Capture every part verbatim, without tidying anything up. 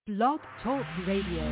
Blog Talk Radio.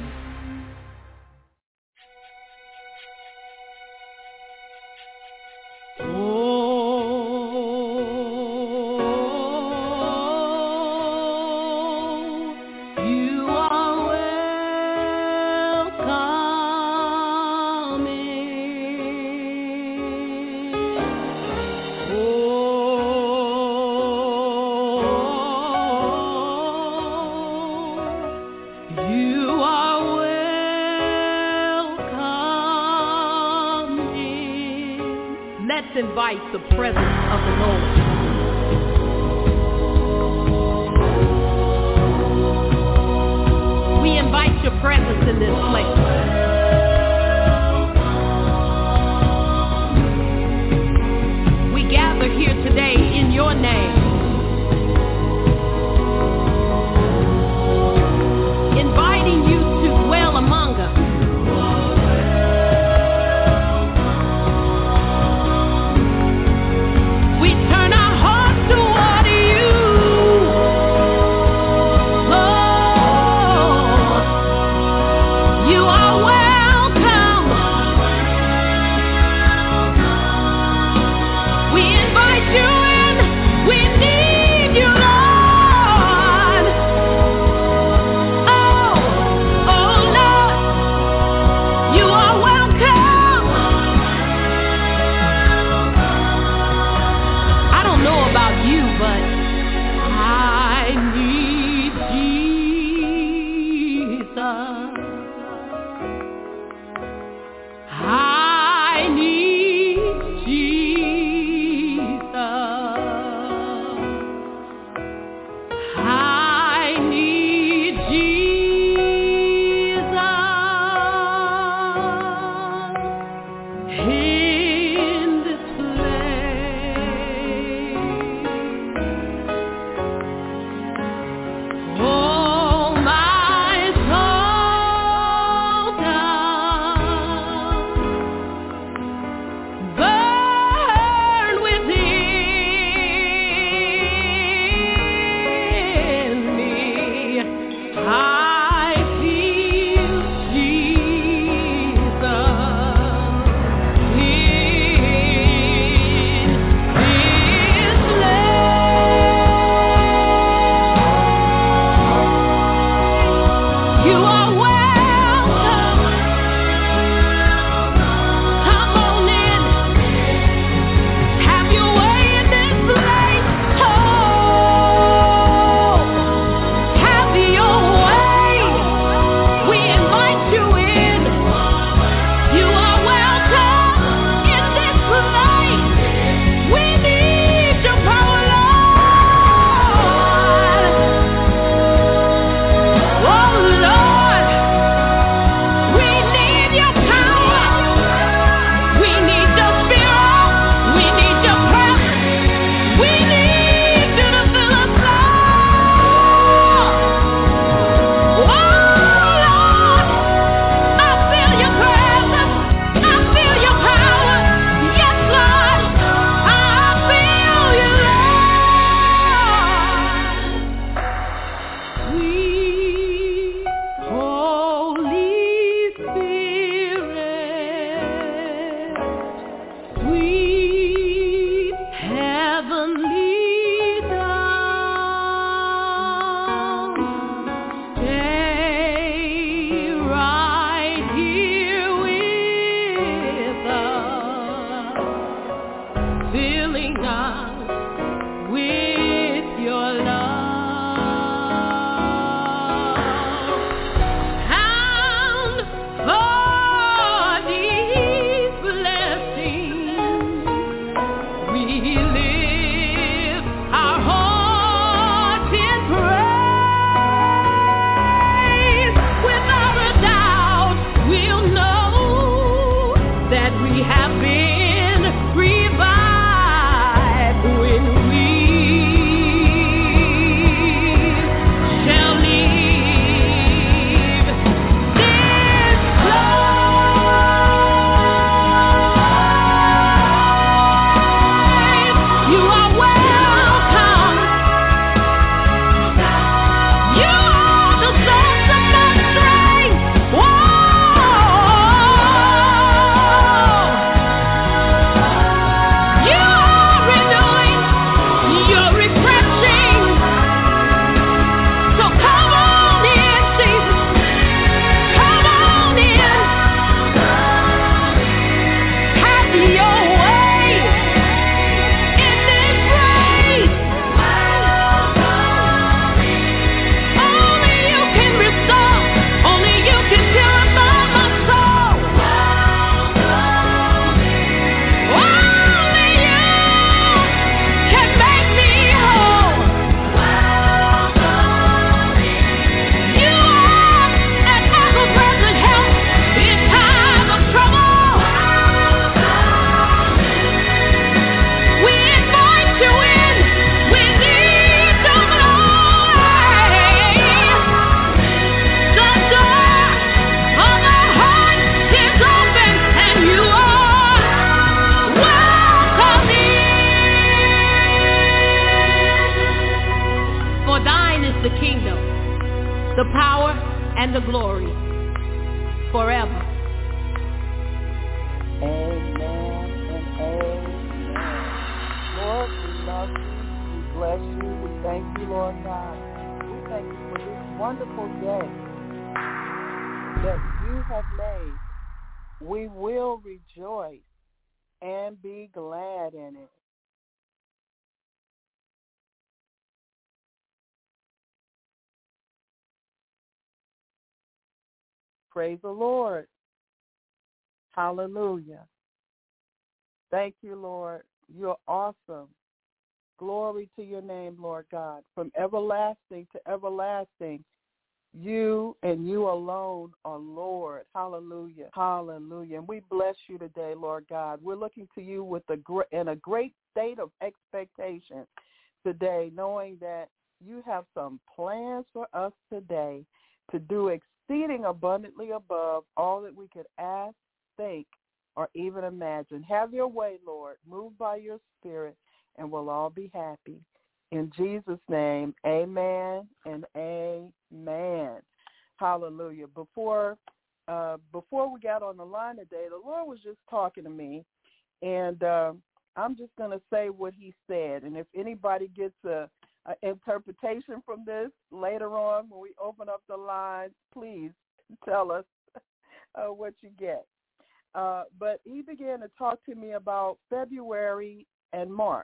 Invite the presence of the Lord. We invite your presence in this place. We gather here today in your name, inviting you to dwell among us. You are the power and the glory forever. Amen and amen. Lord, we love you. We bless you. We thank you, Lord God. We thank you for this wonderful day that you have made. We will rejoice and be glad in it. Praise the Lord. Hallelujah. Thank you, Lord. You're awesome. Glory to your name, Lord God. From everlasting to everlasting, you and you alone are Lord. Hallelujah. Hallelujah. And we bless you today, Lord God. We're looking to you with a great, in a great state of expectation today, knowing that you have some plans for us today to do exceeding abundantly above all that we could ask, think, or even imagine. Have your way, Lord. Move by your Spirit, and we'll all be happy. In Jesus' name, amen and amen. Hallelujah. Before uh, before we got on the line today, the Lord was just talking to me, and uh, I'm just going to say what he said. And if anybody gets a, a interpretation from this later on when we open up the lines, please tell us uh, what you get. Uh, but he began to talk to me about February and March.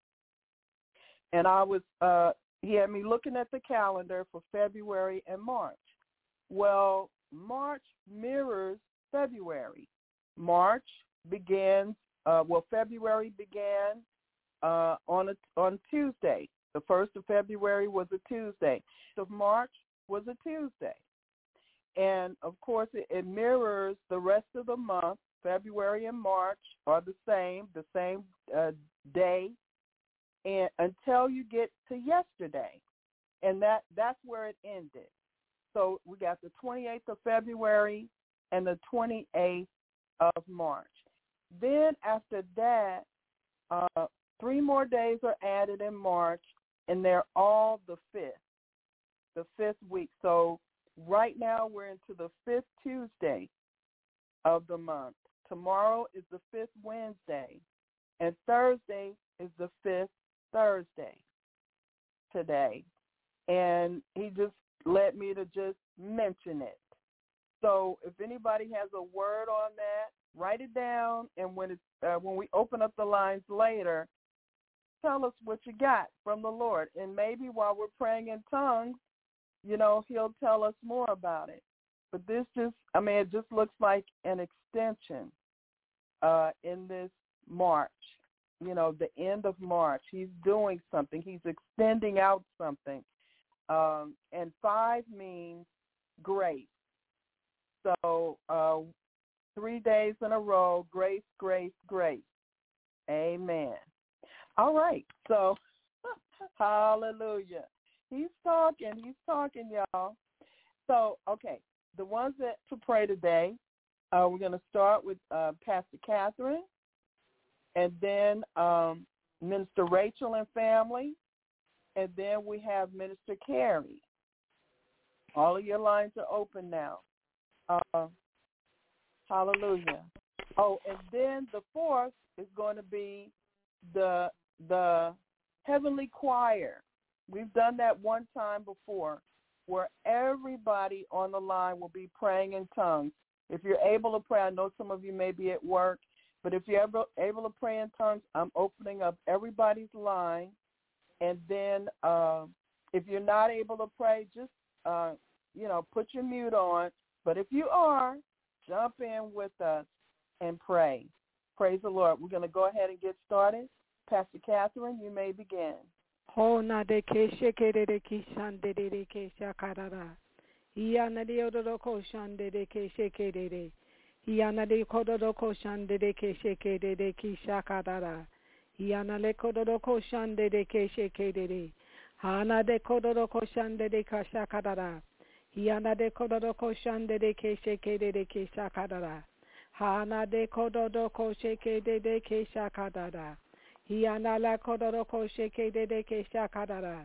And I was, uh, he had me looking at the calendar for February and March. Well, March mirrors February. March begins, uh, well, February began uh, on a, on Tuesday. The first of February was a Tuesday. The March was a Tuesday. And, of course, it, it mirrors the rest of the month. February and March are the same, the same uh, day, and until you get to yesterday. And that, that's where it ended. So we got the twenty-eighth of February and the twenty-eighth of March. Then after that, uh, three more days are added in March, and they're all the fifth, the fifth week. So right now we're into the fifth Tuesday of the month. Tomorrow is the fifth Wednesday, and Thursday is the fifth Thursday today. And he just led me to just mention it. So if anybody has a word on that, write it down, and when it's, uh, when we open up the lines later, tell us what you got from the Lord. And maybe while we're praying in tongues, you know, he'll tell us more about it. But this just, I mean, it just looks like an extension uh, in this March, you know, the end of March. He's doing something. He's extending out something. Um, and five means grace. So uh, three days in a row, grace, grace, grace. Amen. All right. So, hallelujah. He's talking. He's talking, y'all. So, okay, the ones that to pray today, uh, we're going to start with uh, Pastor Catherine, and then um, Minister Rachel and family, and then we have Minister Carrie. All of your lines are open now. Uh, hallelujah. Oh, and then the fourth is going to be the the Heavenly Choir. We've done that one time before, where everybody on the line will be praying in tongues. If you're able to pray, I know some of you may be at work, but if you're able, able to pray in tongues, I'm opening up everybody's line. And then uh, if you're not able to pray, just, uh, you know, put your mute on. But if you are, jump in with us and pray. Praise the Lord. We're going to go ahead and get started. Pastor Catherine, you may begin. Hona de keshe kerere kishande de kesha karara. Iana de odoroko shande de keshe kerere. Iana de kodoroko shande de keshe kerere kisha karara. Iana le kodoroko shande de keshe kerere. Hana de kodoroko shande de kasha karara. Iana de kodoroko shande de keshe kerere kisha karara. Hana de kodoroko sheke de kesha karara. Hiana la kodoroko sheke de de kesha karara.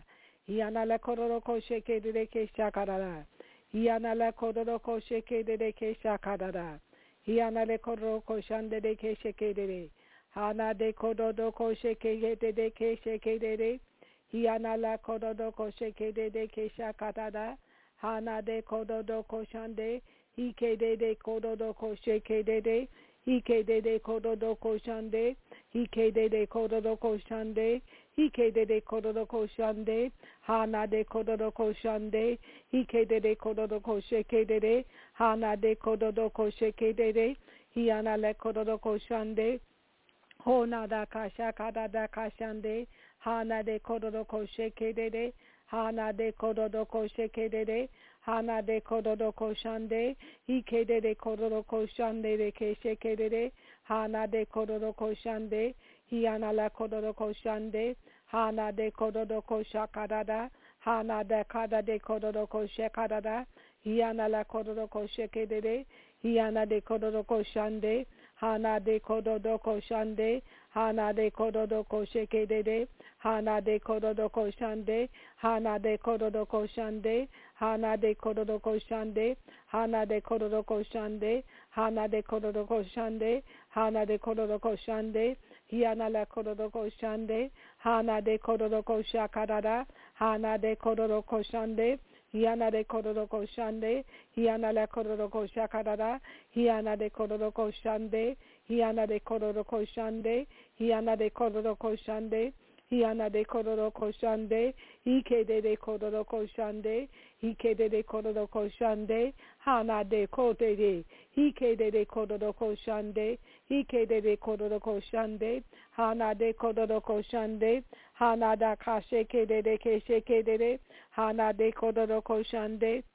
Hiana la kororoko sheke de ke shakarara. Hiana la kororoko sheke de ke shakarara. Hiana le kororoko shande de ke sheke de. Hana de kororoko sheke de ke sheke de. Hiana la kororoko sheke de ke shakarara. Hana de kororoko shande. Hike de de kororoko sheke de. Hike de de kororoko shande. Hike de de kororoko shande. Hike de de kororoko shande. Hana de kororoko shande. Hike de de kororoko sheke de. Hana de kororoko sheke de. Hiana le kororoko shande. Hona da kasha kada da kashande. Hana de kororoko sheke de. Hana de kororoko sheke de. Hana de kororoko shande. Hike de de kororoko shande de ke sheke de. Hana de kororoko shande. Hiana la kororoko shande. Hana de kororoko shakadada. Hana de kada de kororoko shakadada. Hiana la kororoko sheke de. Hiana de kororoko shande. Hana de kororoko shande. Hana de kororoko sheke de. Hana de kororoko shande. Hana de kororoko shande. Hana de kororoko shande. Hana de kororoko shande. Hana de kororoko shande. Hana de kororoko shande. Hiana la kororoko shande. Hana de kororoko shakadada. Hana de kororoko shande. Hiana de kororoko shande. Hiana la kororoko shakadada. Hiana de kororoko shande. Hiana de kororoko shande. Hiana de kororoko shande. Hiana de kororoko shande. Ike de de kororoko shande. Ike de de kororoko shande. Hana de kote de. Ike de de kororoko shande. Ike de de kororoko shande. Hana de kororoko shande. Hana da kasheke de de kesheke de de. Hana de kororoko shande.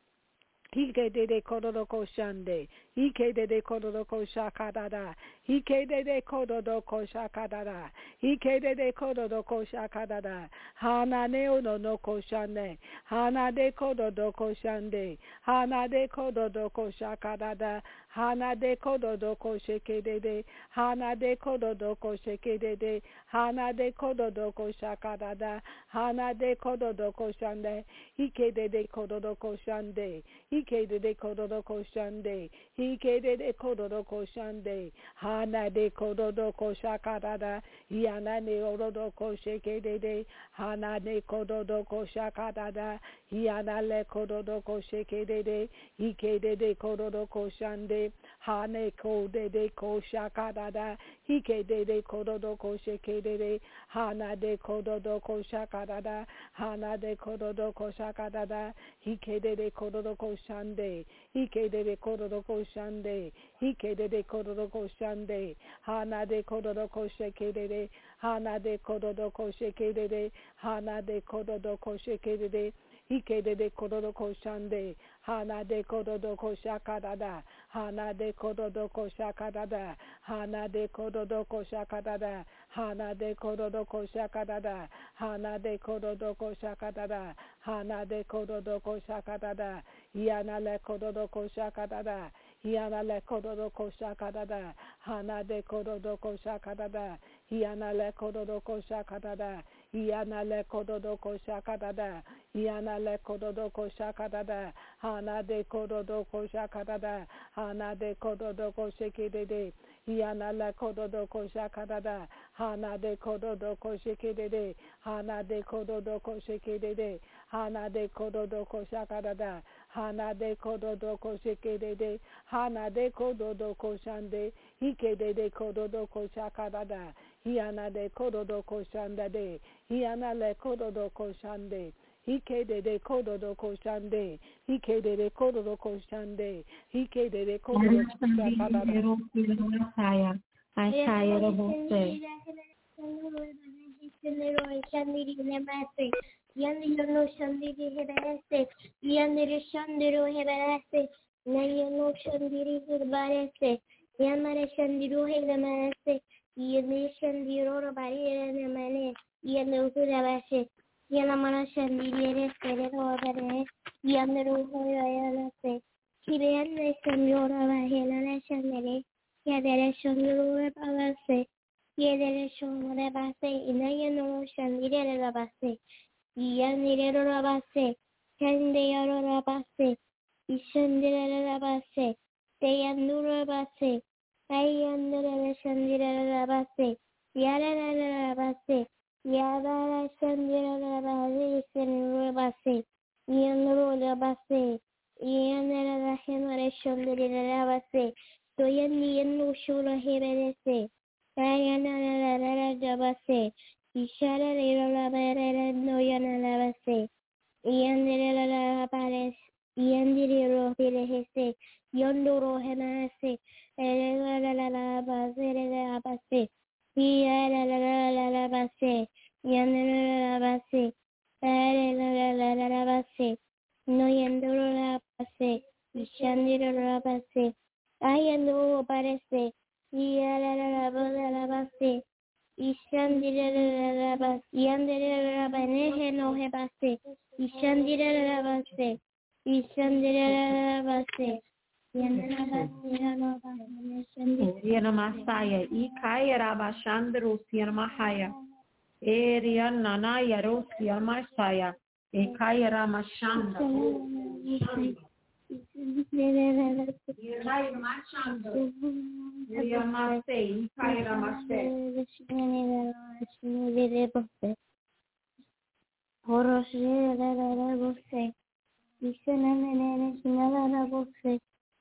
Ike de de kororoko shande. Ike de de kororoko shakadada. Ike de de kororoko shakadada. Ike de de kororoko shakadada. Hana ne ono no koshane. Hana de kororoko shande. Hana de kororoko shakadada. Hana de kororoko sheke de de. Hana de kororoko sheke de de. Hana de kororoko shakadada. Hana de kororoko shande. Ike de de kororoko shande. Ike de de kororoko shande. Ike de de kororoko shande. Hana de kororoko shakadada. Yana ne kororoko sheke de de. Hana de kororoko shakadada. Yana le kororoko sheke de de. Ike de de kororoko shande. Hane ko de de ko shakadada. Ike de de kororoko sheke de de. Hana de kororoko shakadada. Hana de kororoko shakadada. Ike de de kororoko shande. Ike de de kororoko shande. Ike de de kororoko shande. Hana de kororoko sheke de de. Hana de kororoko sheke de de. Hana de kororoko sheke de de. Ike de de kororoko shande. Hana de kororoko shakadada. Hana de kororoko shakadada. Hana de kororoko shakadada. Hana de kororoko shakadada. Hana de kororoko shakadada. Hana de kororoko shakadada. Yana le kororoko shakadada. Yana le kororoko shakadada. Hana de kororoko shakadada. Yana le kororoko shakadada. Yana le kororoko shakadada. Yana le kororoko shakadada. Hana de kororoko shakadada. Hana de kororoko shekidede. Yana le kororoko shakadada. Hana de kororoko shekidede. Hana de kororoko shekidede. Hana de kororoko shakadada. Hana de kororoko shekidede. Hana de kororoko shande. Hike de kororoko shakadada. Hiana de kororoko shande. Hiana le kororoko shande. Hike de de kororoko shande. Hike de de kororoko shande. Hike de de kororoko shakadada. Asaya Yandiano Shandiri Heberese, Yandere Shandiro Heberese, Nayano Shandiri Heberese, Yamare Shandiro Heberese, Yandere Shandiro Barriere, Yando Hurabase, Yanamana Shandiri Heberese, Yandero Hoyanase, Kirian Shandora Bahena Shandere, Yadere Shandiro Heberese, Yadere Shandore Base, Inayano Shandiri Heberese. Yandirabase, Kandiarabase, Ishandirabase, Tayandurabase, Ayandarabashandirabase, Yarabase, Yabarashandirabase, Yanurabase, Yanarahamarashandirabase, Toyandianushurahiberese, Ayanarabase, Ishararabase, Yandirabase, Yandirabase, Yondoro Henase, Yarabase, Yarabase, Yandarabase, Yarabase, No Yandorabase, Ishandirabase, Ayandoro Parese, Yarabase, Ishandirabase, Yandirabane no Hebase, Ishandirabase, Ishandirabase, Yana Masaya, Ikaya Rabashandro Siamahaya, Area Nana Yarosia Masaya, Ekaya Ramashanda, Ikaya Mashanda, Yamase, Ikaya Ramase, Horoshe, Ishananabose,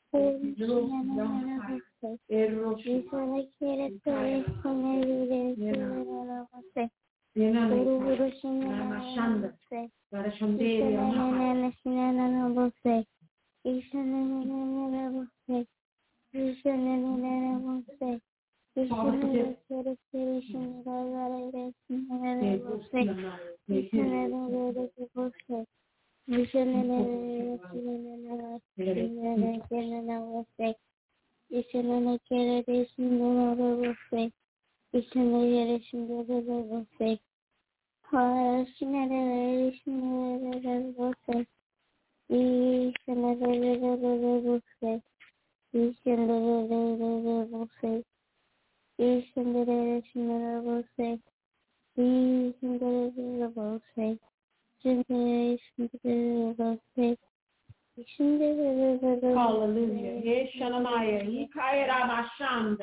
Hallelujah. Yeshanamaya, Ikaya Ramashanda.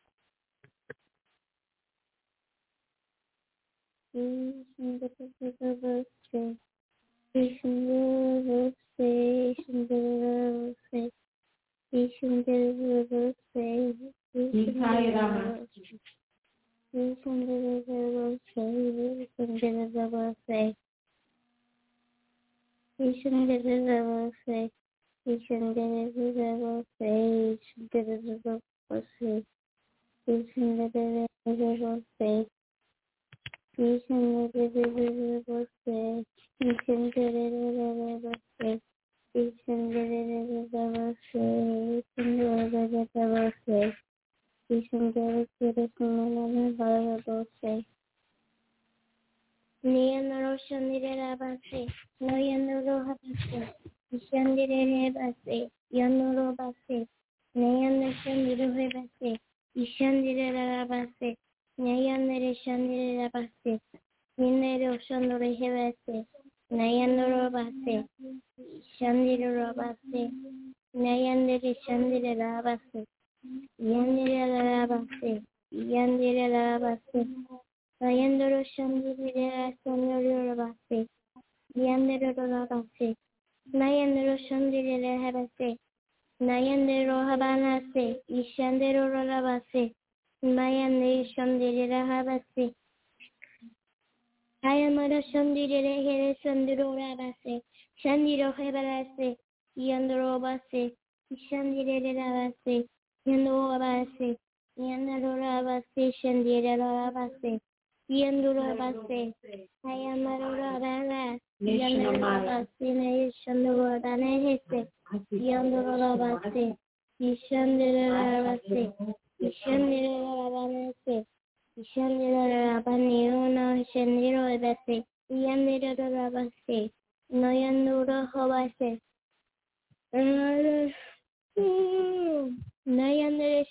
Neyanoro Shandirabase, Noyanoro Habase, Ishandirabase, Yanoro Base, Nayana Shandirabase, Ishandirabase, Nayana Shandirabase, Ninero Shandirabase, Nayanoro Base, Shandirabase, Nayandere Shandirabase, Yandirabase, Yandirabase, Nayandoro Shandirabase, Yandirabase, Nayandoro Shandirabase, Nayandero Habanase, Ishandero Rabase, Mayande Shandirabase, Ayamara Shandire Shandiro Rabase, Shandiro Hebarase, Yandoro Base, Ishandirabase, Yandoro Base, Yandoro Rabase, Shandirabase, Yandoro Base, Ayamara Rabara, Yandoro Base, Shandoro Danese, Yandoro Base, Ishandirabase, Ishandirabase, Ishandirabaniona, Shandiro Base, Yandirabase, Noyandoro Hobase, Nayandere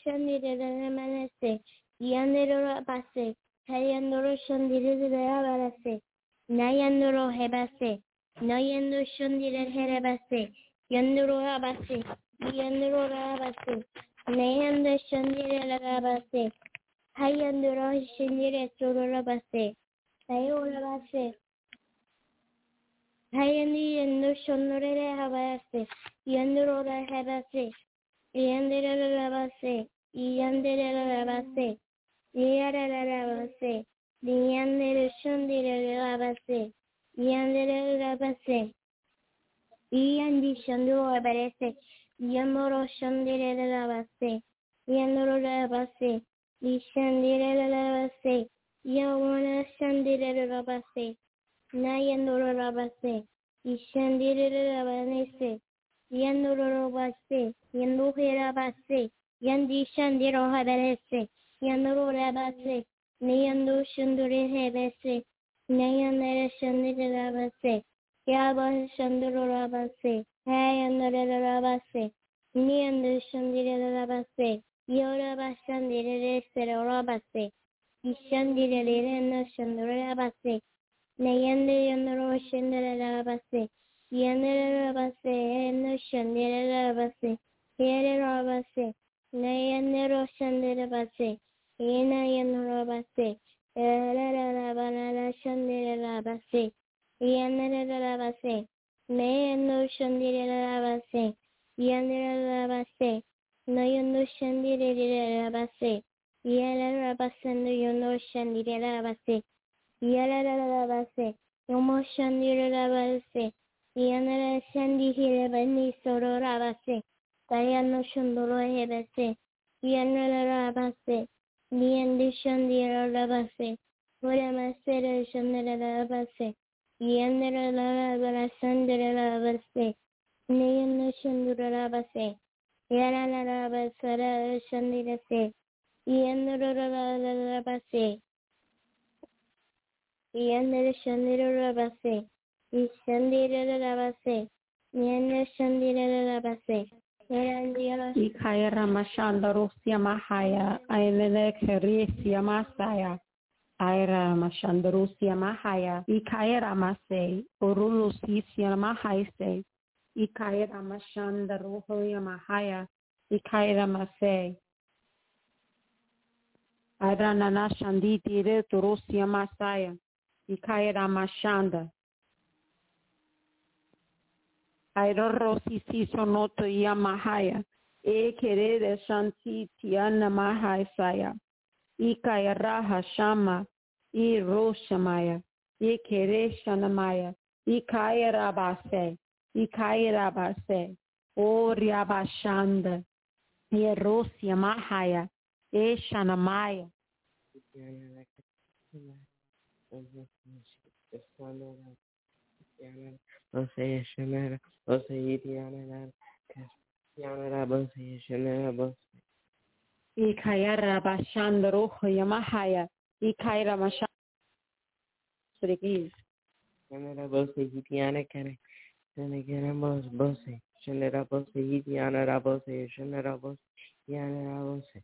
Shandirabase, Yandero Base, Hayandoro Shandirabase, Nayandoro hebase, Nayando shundire herebase, Yandoro rabase, Yandoro rabase, Nayanda shundire rabase, Hayandoro shundire soro rabase, Sayo rabase, Hayandi yando shundire habase, Yandoro hebase, Yandere rabase, Yandere rabase, Yara rabase, Yandere shundire rabase, Yandere rabase, Yandi shandoro rabase, Yamoro shundire rabase, Yandoro rabase, Yishandire rabase, Yawana shandire rabase, Nayandoro rabase, Yishandire rabase, Yandoro rabase, Yanduhe rabase, Yandi shandiro rabase, Yandoro rabase, Nayando shundure hebese, Nayandere shandire rabase, Yaba shandoro rabase, Hayandere rabase, Nayando shandire rabase, Yoraba shandire resere rabase, Yishandire reno shandore rabase, Nayande yandoro shandire rabase, Yandere rabase, no shandire rabase, Yere rabase, Nayandero shandire rabase, Yena yandoro rabase, Yere rabana shandire rabase, Yandere rabase, Nayando shandire rabase, Yandere rabase, Nayando shandire rabase, Yere rabase, no yando shandire rabase, Yere rabase, Yomo shandire rabase, Yandere shandire bani soro rabase, Tayano shandoro hebese, Yandere rabase, Niandi shandire rabase, Urama sere shandire rabase, Yandere rabase, shandire rabase, Nayano shandire rabase, Yara rabase, shandire se, Yandere rabase, Yandere shandire rabase, Yishandire rabase, Yandere shandire rabase, Yarandira Ikaira mashanda rosia mahaya, ailele keresia masaya, aira mashanda rosia mahaya, ikaira mase, orulu sisia mahaise, ikaira mashanda rohoya mahaya, ikaira mase, aira nana shanditi re rosia masaya, ikaira mashanda. Airorosi si sonoto yamahaya, e kerere shanti tiana mahai saya, ika raha shama, e roshamaya, e kere shanamaya, ika rabase, ika rabase, o riabashanda, e rosia mahaya, e shanamaya. Bose Shanara, Bose Idiana, Castiana, Bose Shanara, Bose Ikayara bashanda roho yamahaya, ikaira mashanda. Shanara, Bose Idiana, Can Senegana, Bose, Bose Shanara, Bose Idiana, Bose Shanara, Bose Yana, Bose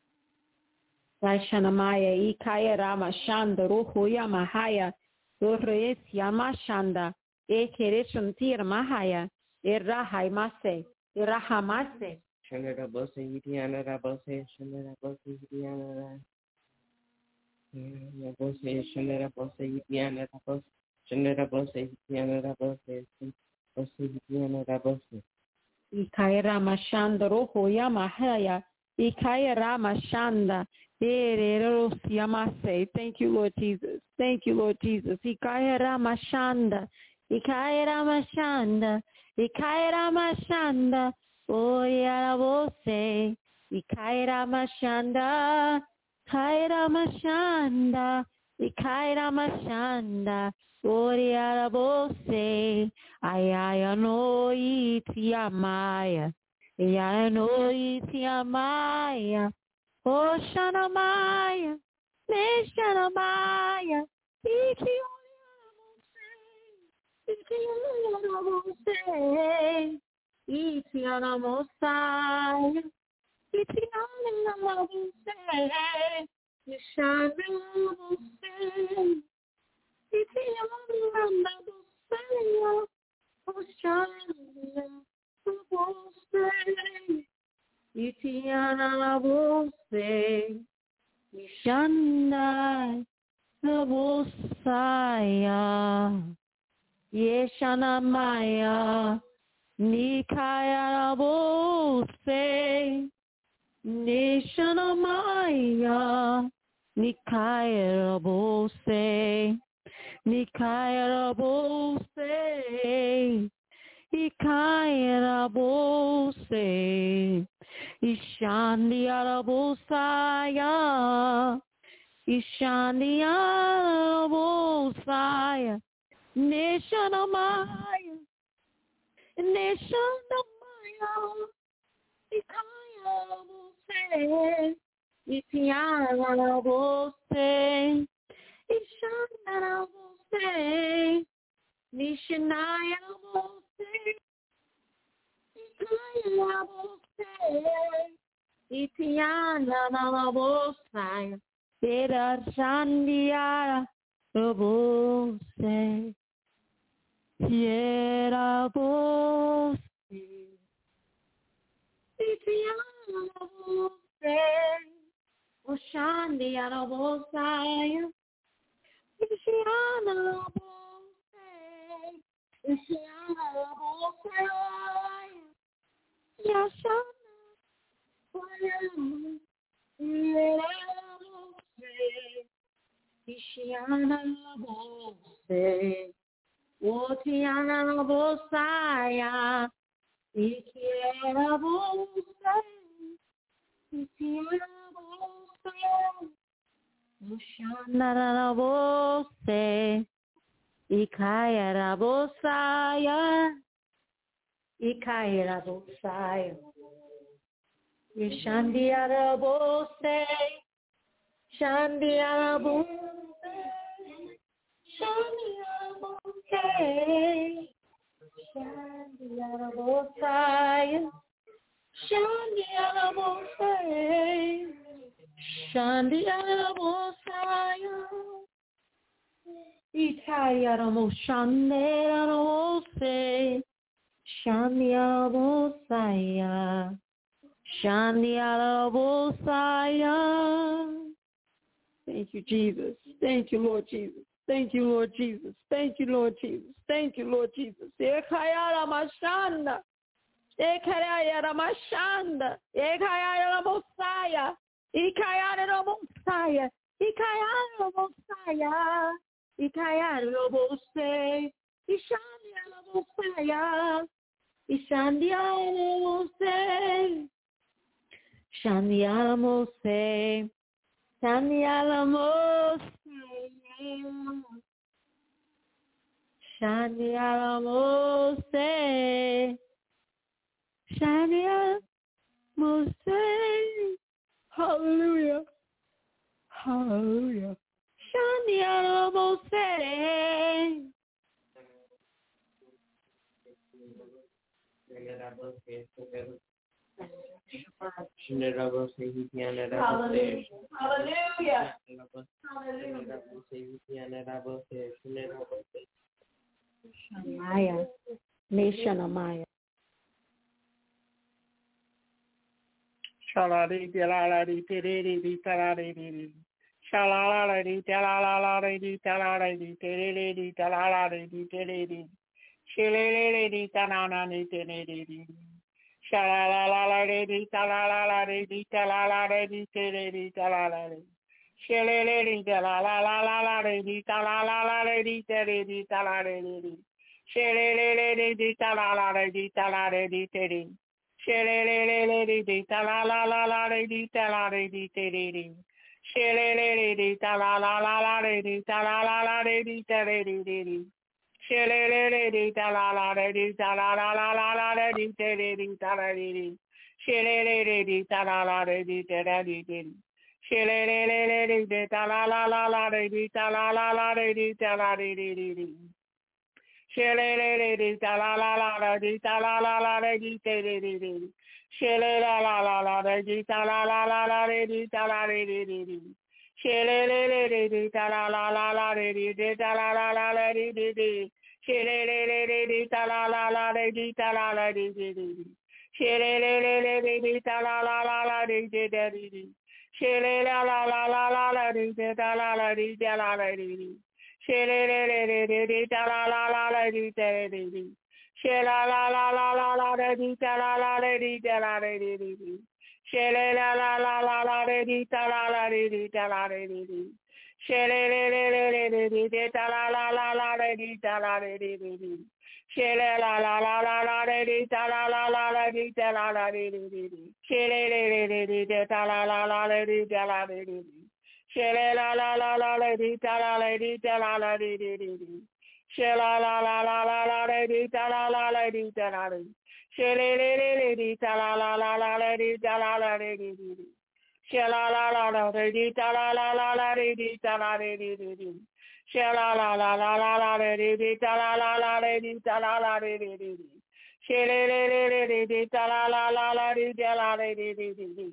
Dashanamaya, ikayara mashanda roho yamahaya, Dores yamashanda. Ekereshantir mahaya, erahai mase, erahamase. Shanara, Bose Idiana, Bose Shanara, Bose Idiana, Bose Shanara, Bose Idiana, Bose Shanara, Bose Idiana, Bose Bose Idiana, Bose Ikaira mashanda roho yamahaya, ikaira mashanda, ereros yamase. Thank you, Lord Jesus. Thank you, Lord Jesus. Ikaira mashanda. Ikaira mashanda, Ikaira mashanda, Oya vose, Ikaira mashanda, Ikaira mashanda, Ikaira mashanda, Oya vose, Ayaya no itiamaya, Ayaya no itiamaya, Oshanamaya, Meshanamaya, Iki. Itiana Mosai, Itiana Mosai, Yishana Mosai, Itiana Bosaya, Oshana Bose, Itiana Bose, Ishana Bosaya, Yeshana Maya, Nikaya Bose, Nishana Maya, Nikaya Bose, Nikaya Bose, Ikaya Bose, Ishani Arabosaya, Ishani Arabosaya, Nishana Maya, Nishana Maya, Ikaya Bose, Itiana Bose, Ishana Bose, Nishanaya Bose, Ikaya Bose, Itiana Bose, Ira Shandiara Bose, Yera Bose, Itiana Bose, Oshandiara Bose, Ishiana Bose, Ishiana Bose, Yashana Bose, Ishiana Bose, Otiana Bosaya, Ikiera Bose, Ikiera Bose, Ushana Bose, Ikaya Bosaya, Ikaya Bosaya, Ishandia Bose, Shandia Bose, Shandia Bose, Shandia Bosaya, Shandia Bose, Shandia Bosaya, Itaya Moshandera Bose, Shandia Bosaya, Shandia Bosaya. Thank you, Jesus. Thank you, Lord Jesus. Thank you, Lord Jesus. Thank you, Lord Jesus. Thank you, Lord Jesus. Ekayara Mashanda. Ekayara Mashanda. Ekayara Mosaya. Ikayara Mosaya. Ikayara Mosaya. Ikayara Mosaya. Ishandia Mosaya. Ishandia Mosaya. Shandia Mosaya. Shandia Mosaya. Shandia Mosaya. Shandia Mosaya. Hallelujah. Hallelujah. Shandia Mosaya. Hallelujah. Hallelujah. Shamaya. Nation Amaya. Shalari Delalari Tereri Tarari Shalalari Talalari Talalari Tereri Talalari Tereri Shilleri Tananani Tereri Shalalari Talalari Talalari Tereri Talalari Shilleri Talalari Talalari Tereri Talalari Shilleri Talalari Talalari Tereri Shelelelele di ta la la la la di ta la di te di. Shelelele di ta la la la la di ta la la la di te di di. Shelelele di ta la la di ta la la la la di te di ta la di. Shelelele di ta la la di te di di. Shelelele di ta la la la la di ta la la la di ta la di di. Shele di ta la la la di ta la la la di te di di. Shele la la la la di ta la la la la di ta la di di di. Shele le le le le ta la la la la le le le ta la la la la le le le. Shele le le le le ta la la la le le ta la la le le le. Shele le le le le le ta la la la la le le le le. Shele la la la la la la le le ta la la le le la la le le. Shele le le le le le ta la la la la le le le le. Shela la la la la la le le ta la la le le la le le le. Shele la la la la la le le ta la la le le la le le. Shele le le le le le le le ta la la la la le le ta la le le le. Shele la la la la la le le ta la la la le le ta la la le le. Shele le le le le le ta la la la le le ta la le le. Shele la la la la le le ta la le le ta la la le le. Shela la la la la la le le ta la la le le ta la le. Shele le le le le ta la la la la le le ta la la le le. Shela la la la le le ta la la la la le le ta la le le. Shela la la la la la le le ta la la la le le ta la la le le. Shele le le le le le ta la la la la le ta la le le.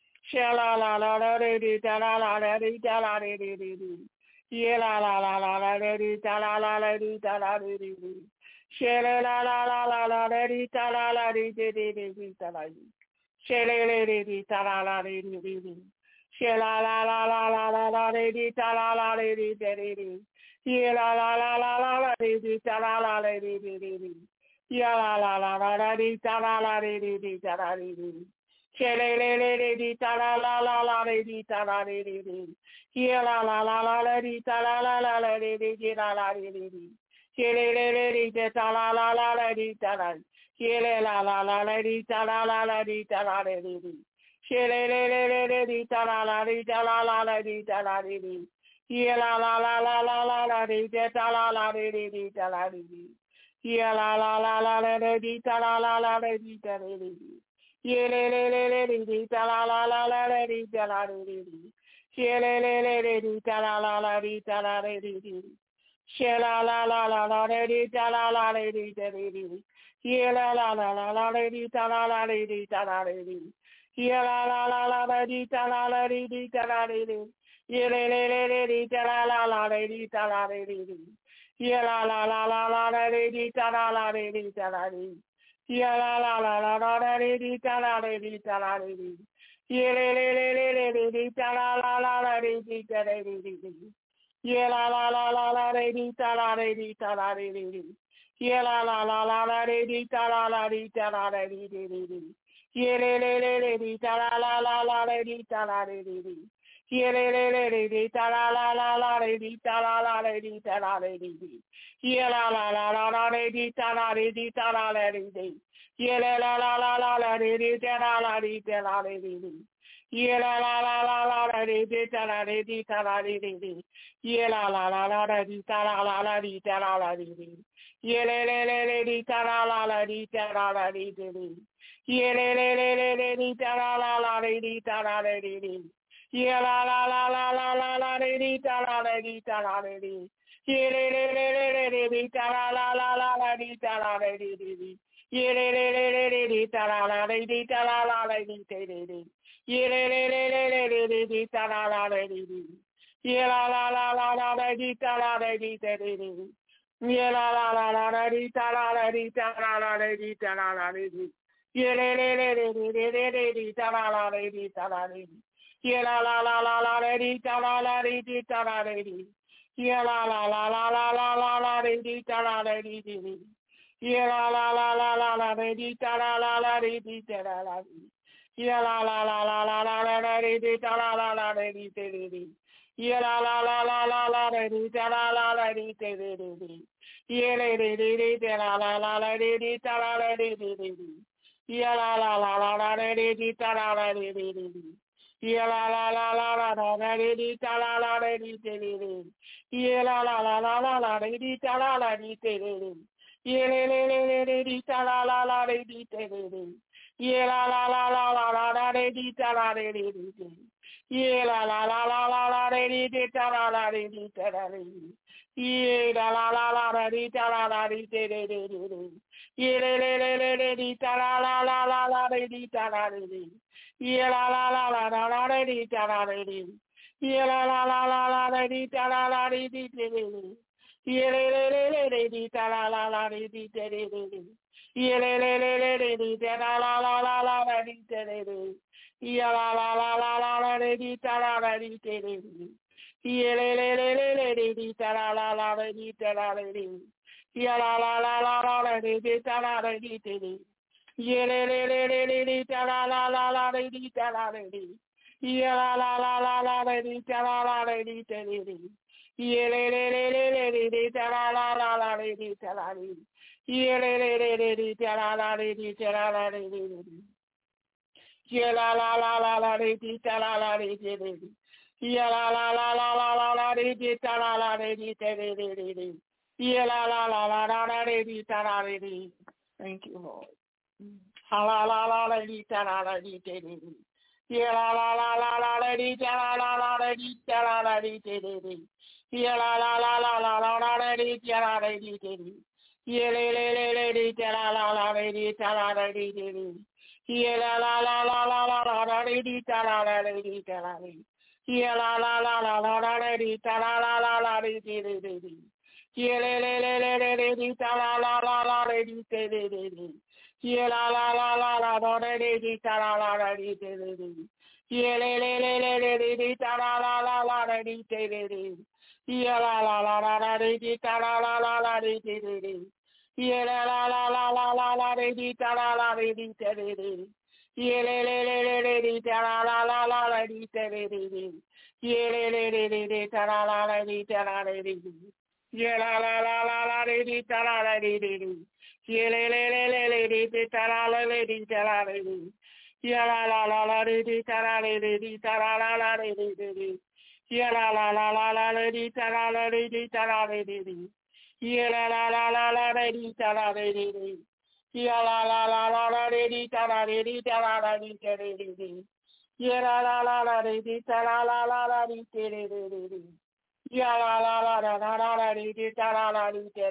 Shela la la la le le ta la la la le ta la le le. Ye la la la la la le le ta la la la le ta la le le. Shele la la la la la le le ta la la le le ta la. Shele le le le ta la la le le. Shela la la la la la la le le ta la la le le. Ye la la la la la la le le ta la la le le. Ya la la la la la le ta la la le le ta la le. Shele le le le le ta la la la la le le ta la le le. Ye la la la la la le ta la la la la le le la la le le. Shele le le le ta la la la la le ta la. Shele la la la la le ta la la la le ta la le le. Shele le le le le le ta la la le ta la la la le ta la le le. Ye la la la la la la la le ta la la le le ta la le le. Ye la la la la la le ta la la la le ta le le. Ye le le le le le ta la la la la le ta la le le. Ye le le le le ta la la la le ta la le le. She la la la la la le ta la la le ta le le. Ye la la la la la le ta la la le ta la le le. Ye la la la la le ta la la le ta la le le. Ye le le le le ta la la la le ta la le le. Ye la la la la la le ta la la le ta la le. Ye la la la la la le ta la le ta la le. Ye le le le le le le ta la la la la le ta la le. Ye la la la la la le ta la le ta la le. Ye la la la la la le ta la la ta la le. Ye le le le le ta la la la la le ta la le. Ye le le le le ta la la la la le ta la la le ta la le. Ye la la la la la le ta la le ta la le. Ye la la la la la la le ta la la ta la le. Ye la la la la la la le ta la le ta la le. Ye la la la la la ta la la la ta la la le. Ye le le le le ta la la la ta la la le. Ye le le le le ta la la la ta la le. Ye la la la la la la la le ta la la ta la le. Ye le le le le le ta la la la la la ta la le. Ye le le le le le ta la la le ta la la le ta le. Ye le le le le le le ta la la le. Ye la la la la la le ta la le ta le. Ye la la la la la ta la la ta la la le ta la la le. Ye le le le le le le le ta la la le ta la le. Ye la la la la la le ta la la le ta la le. Ye la la la la la la la la le ta la le. Ye la la la la la la le ta la la la le ta la la. Ye la la la la la la la le ta la la la le ta le. Ye la la la la la la le ta la la la le ta le. Ye le le le le la la la la le ta la la le. Ye la la la la la le ta la la le. Ye la la la la la la le ta la la le. Ye la la la la la la le ta la la le. Ye le le le le ta la la la le. Ye la la la la la la la le ta la le. Ye la la la la la la le ta la la le ta la le. Ye la la la la la ta la la le. Ye le le le le le ta la la la la la le ta la le. Ye la la la la la la le ta la le. Yeah, la la la la la la di da la la di di di di. Yeah, le le le le le di da la la la di di di di di. Yeah, le le le le le di da la la la la la la di di di di. Yeah, la la la la la la di da la la di di di. Yeah, le le le le le le di da la la la la di da la la di. Yeah, la la la la la la di da la la di di di. Yeah, le le le le le di da la la la la di da la la di. Yeah, la la la la la la di da la la la di da di di. Yeah, le le le le le le di da la la la la di da la di. Yeah, le le le le di da la la di da la la di di. Yeah, la la la la la di da la la di di di. Yeah, la la la la la la la di da la la di di di di. Yeah, la la la la la la di da la di. Thank you, Lord. Ha la la la la di da la la di di di. Yeah, la la la la la la di da la la la la di da la la di di di. Yeah, la la la la la la la la di da la la di di di. Yeah, le le le le di da la la la la di da la la di di di. Yeah, la la la la la la la la di da la la la di da la la. Yeah, la la la la la la la di da la la la la di di di di. Yeah, le le le le le le di da la la la la la di di di di. Yeah, la la la la la la la di da la la la di di di. Yeah, le le le le le le di da la la la la la di di di. Yeah, la la la la la di da la la la la di di di. Yeah, la la la la la la la di da la la di di di. Yeah, le le le le le di da la la la la la di di di. Yeah, le le le le le da la la la di da la la di di. Yeah, la la la la la di da la la di di. Yeah, le le le le le di da la la la di da la la di. Yeah, la la la la di da la la di da la la la di di. Yeah, la la la la la di da la la di da la la di. Yeah, la la la la la di da la la di. Yeah, la la la la la di da la la di da la la di. Yeah, la la la la di da la la la la di. Yeah, la la la la la la la di da la la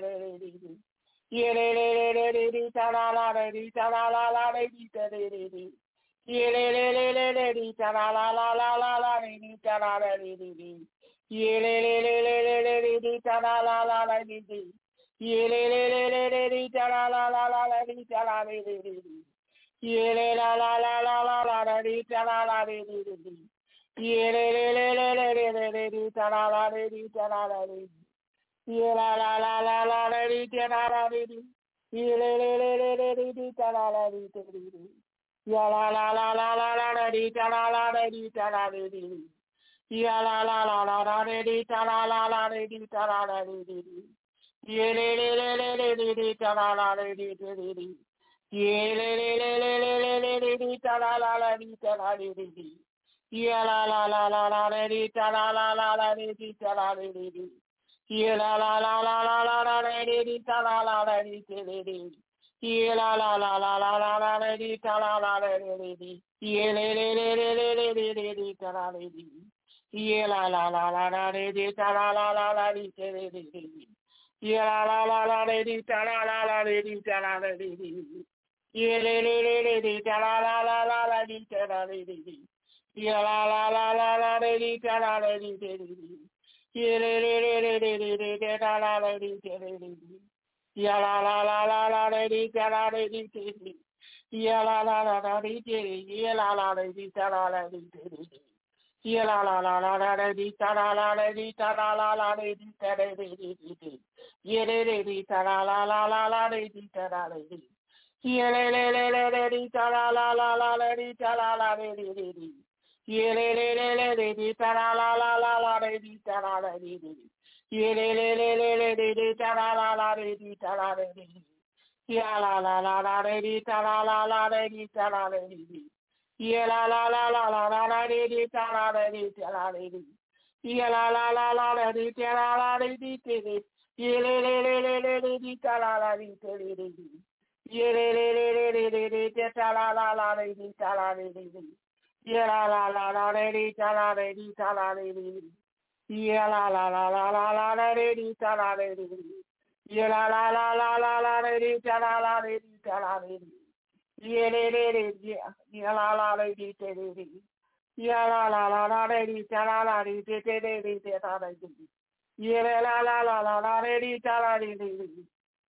di. Yeah, le le le le le di da la la la di da la la la di. Yeah, le le le le le di da la la la la la la di da la la di. Yeah, le le le le le le di da la la la la di. Yeah, le le le le le di da la la la la la di da la la di. Yeah, le la la la la la la la di da la la di. Yeah, le le le le le le le le di da la la di da la la di. Yeah, la la la la la la di da la la di. Yeah, le le le le le le di da la la di di. Yeah, la la la la la la la di da la la la di da la la di. Yeah, la la la la la la di da la la la di da la la di. Yeah, le le le le le le di da la la la di di. Yeah, le le le le le le le le di da la la la di da la la di. Yeah, la la la la la la di da la la la la di da la la di. Yeah, la la la la la la la la di da la la la di di. Yeah, la la la la la la la la di da la la la di. Yeah, le le le le le le le le di da la la di. Yeah, la la la la la di da la la la la di di. Yeah, la la la la la di da la la la di da la la di. Yeah, le le le le di da la la la la la di da la la di. Yeah, la la la la la la di da la la di di. Yeah, le le le le le le le le da la la di di. Yeah, la la la la la la di da la la di di. Yeah, la la la la di di. Yeah, la la la di da la la di di. Yeah, la la la la la la di da la la la di da la la la di da la di di. Yeah, le le di da la la la la la di da la la di. Yeah, le le le le le di da la la la la la di da la la di di di. Yeah, le le le le le di da la la la la la di da la la di di. Yeah, le le le le le le di da la la la di da la la di. Yeah, la la la la la di da la la la di da la la di. Yeah, la la la la la la la di da la la di da la la di. Yeah, la la la la la di da la la di di. Yeah, le le le le le le di da la la di di. Yeah, le le le le le le le da la la la di da la la di. Yeah, la la la la la di da la la di da la la di. Yeah, la la la la la la la di da la la di. Yeah, la la la la la la la di da la la di da la la di. Yeah, le le le yeah, yeah, la la la di di di. Ya la la la la la di ta la la di di di di di di ta la di. Ya la la la la la la la di ta la di di di.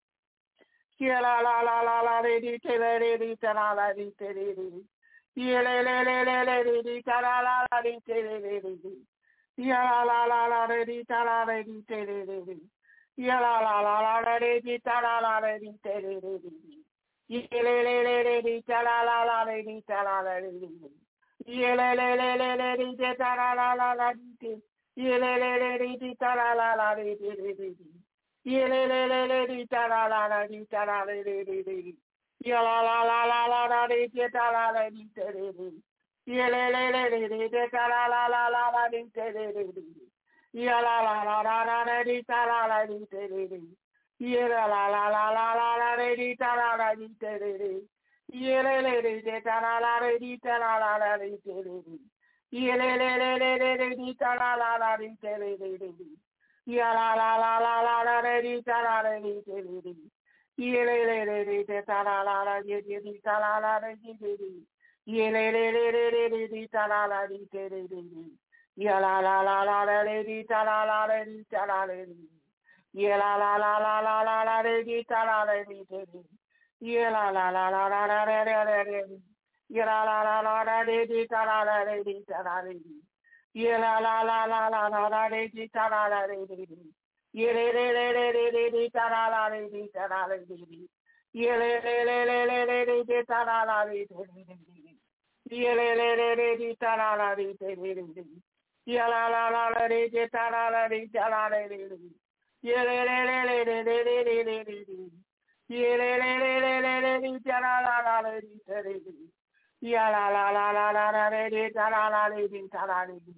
Ya la la la la la di di di di di ta la la di di di di. Ya la la la la la di di ta la la la di di di di di. Ya la la la la la di ta la la di di di di di. Ya la la la la la di ta la la la di di di di di. Ya la la la la di ta la la la la di ta la la di di di. Ye le le le le le di di ta la la la la di di. Ye le le le di di ta la la la di di di di di. Ye le le le le di ta la la la di ta la di di di di. Ye la la la la la la di di ta la la di di di di. Ye le le le le di di ta la la la la la di di di di di. Ye la la la la la la di ta la la di di di di. Ye la la la la la la la di ta la la di di di di. Ye le le le de ta la la le di ta la la la le de le de. Ye le le le le le le di ta la la la le de le de le de. Ye la la la la la la le di ta la le di de le de. Ye le le le le de ta la la la le de di ta la la le de le de. Ye le le le le le le di ta la la le de le de. Ye la la la la la le di ta la la le di ta la le de. Ye la la la la la la la le di ta la le di de le. Ye la la la la la la la la la la. Ye la la la la la de di ta la la de di ta la de. Ye la la la la la la la de di ta la la de di. Ye le le le le le le di ta la la de di ta la de di. Ye le le le le le le le di ta la la de di. Ye le le le le di ta la la de di. Ye la la la la de di ta la la de ta la de di. Ye le le le le le le le le le le le. Ye le le le le le le di ta la la la le di ta le di. Ya la la la la la la le di ta la la le di ta la le di.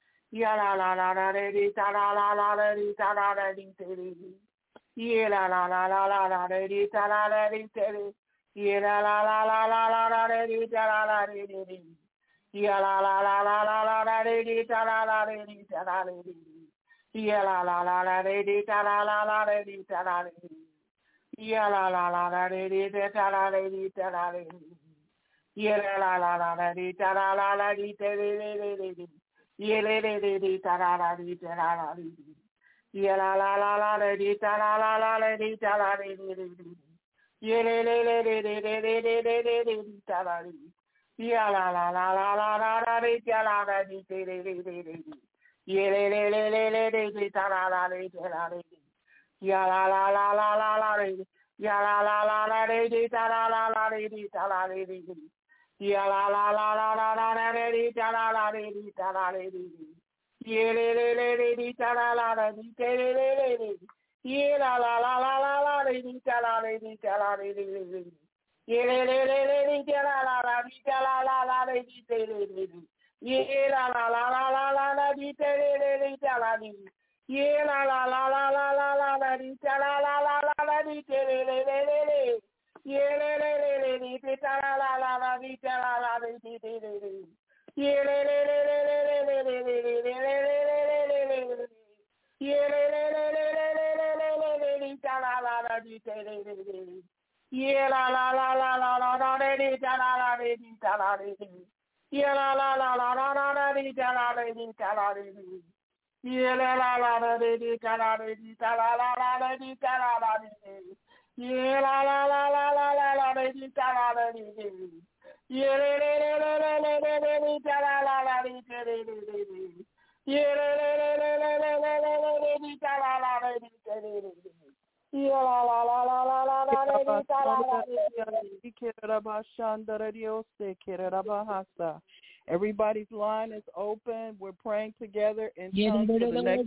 Ya la la la la le di ta la la la le di ta la le di ta le di. Ye la la la la la la le di ta la le di ta le. Ye la la la la la la la le di ta la la le di di. Ya la la la la la la la le di ta la la le di ta la le di. Ya la la la la le di ta la la la le di ta la le di. Ya la la la la le di ta la le di ta la le di. Ye la la la la la di ta la la la di ta le le le le le. Ye le le le di ta la la di ta la la di. Ye la la la la le di ta la la la le di ta la le le le le. Ye le le le le le le le le le le le di ta la le. Ye la la la la la la la di ta la la di ta le le le le le. Ye le le le le le le di ta la la le ta la le. Ya la la la la la la le. Ya la la la la le di ta la la la le di ta la le le le. Ya la la la la la la la le di ta la la le di ta la le le le. Ye le le le le di ta la la la di ta le le le le. Ye la la la la la la le di ta la le di ta la le le le le. Ye le le le le di ta la la la di ta la la la le di ta le le le. Ye la la la la la la la di ta le le le ta la le. Ye la la la la la la la la di ta la la la la la di ta le le le le le. Ye le le le le di ta la la la la di ta la la le di di di di. Ye le le le le le le le le le le le le le le le le. Ye le le le le le le le le le le di ta la la la di ta le le le. Ye la la la la la la la le di ta la la le di ta la le le. Ye la la la la la la la di ta la le di ta la le le. Ye la la la la le di ta la le di ta la la la le di ta la la le le. Ye la la la la la la la le di ta la le le le. Ye le le le le le le le le di ta la la la le le le le le. Ye le le le le le le le le le le di ta la la le le le le le. Ye la la la la la la la le di ta la la le. Everybody's line is open. We're praying together in tongues for the next.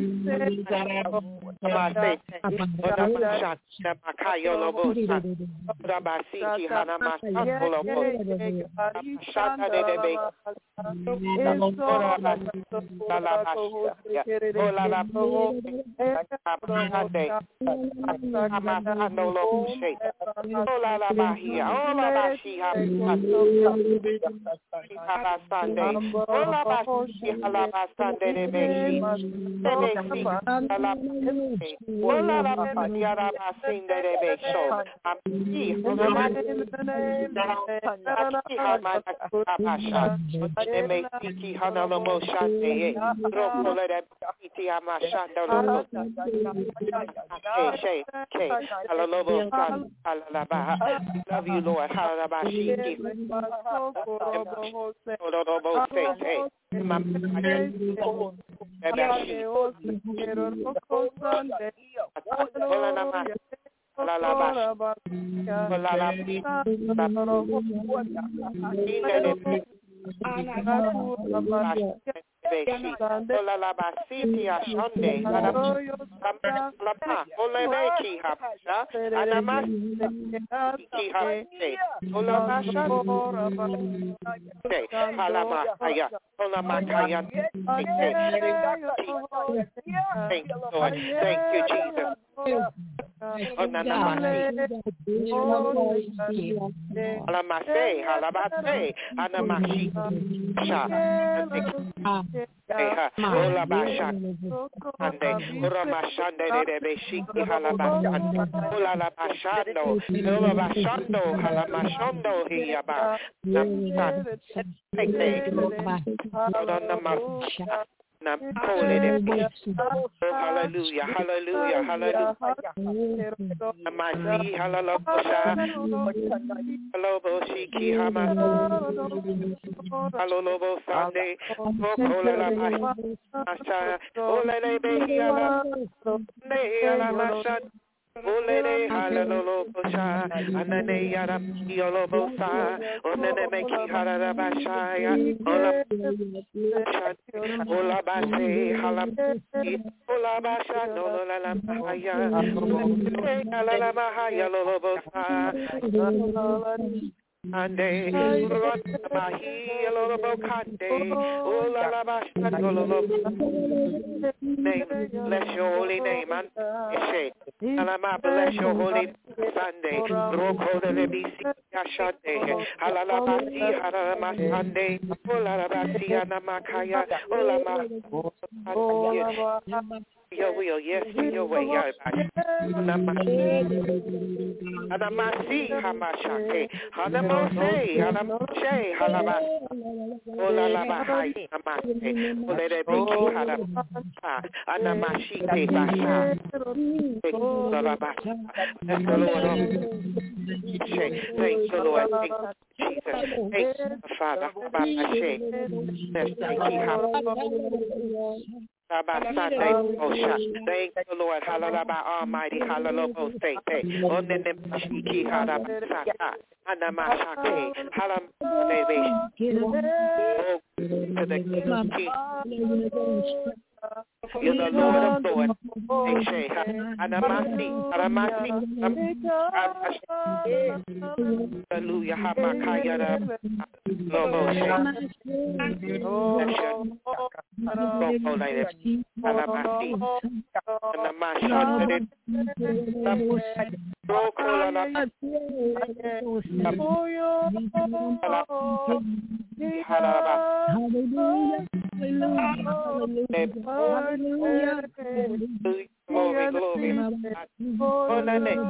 Love you, Lord. Thank you, Lord. Thank you, Jesus. Halamase, halabase, anamashi, sha, ola basha, ande, ora bashande de beshiki halabashan, ola la bashando, ola bashando, halamashando hiyaba, namsa, take Hallelujah, hallelujah, hallelujah. Amasi, hallelujah. Hallelujah, shiki hama. Hallelujah, Sunday. Okola la masha. Olele behi ala. Ne ala masha. Olele hallelujah. Anane yara yolobosa. Onene meki harara bashaya. Ola Ola base halam ola basha no la la mahaya la la mahaya lo bosa ande mahi lo bokande ola la basha no lo name bless your holy name and she alama bless your holy Sunday roko de bisi ashande halala basi halama Sunday ola la basi anamakaya ola ma your will, yes, your way, your Anamasi, Hamashake, Hanamose, Hanamoshe, Halabas, Olalabai, Amase, Olebeki, Halabasa, Anamashi, Basha, thank the Lord, thank the Lord, Jesus, thank the Father, Babashe, thank you, Sunday, oh, thank the Lord, hallelujah, Almighty, hallelujah, thank you, on the Shiki, hallelujah, Anamashake, hallelujah, oh, to the King. You're the Lord of Lords. Anamasi, Anamasi, hallelujah, Hamakaya, Lobo, Anamasi, Anamasi, Hallelujah. Glory, glory. On the name.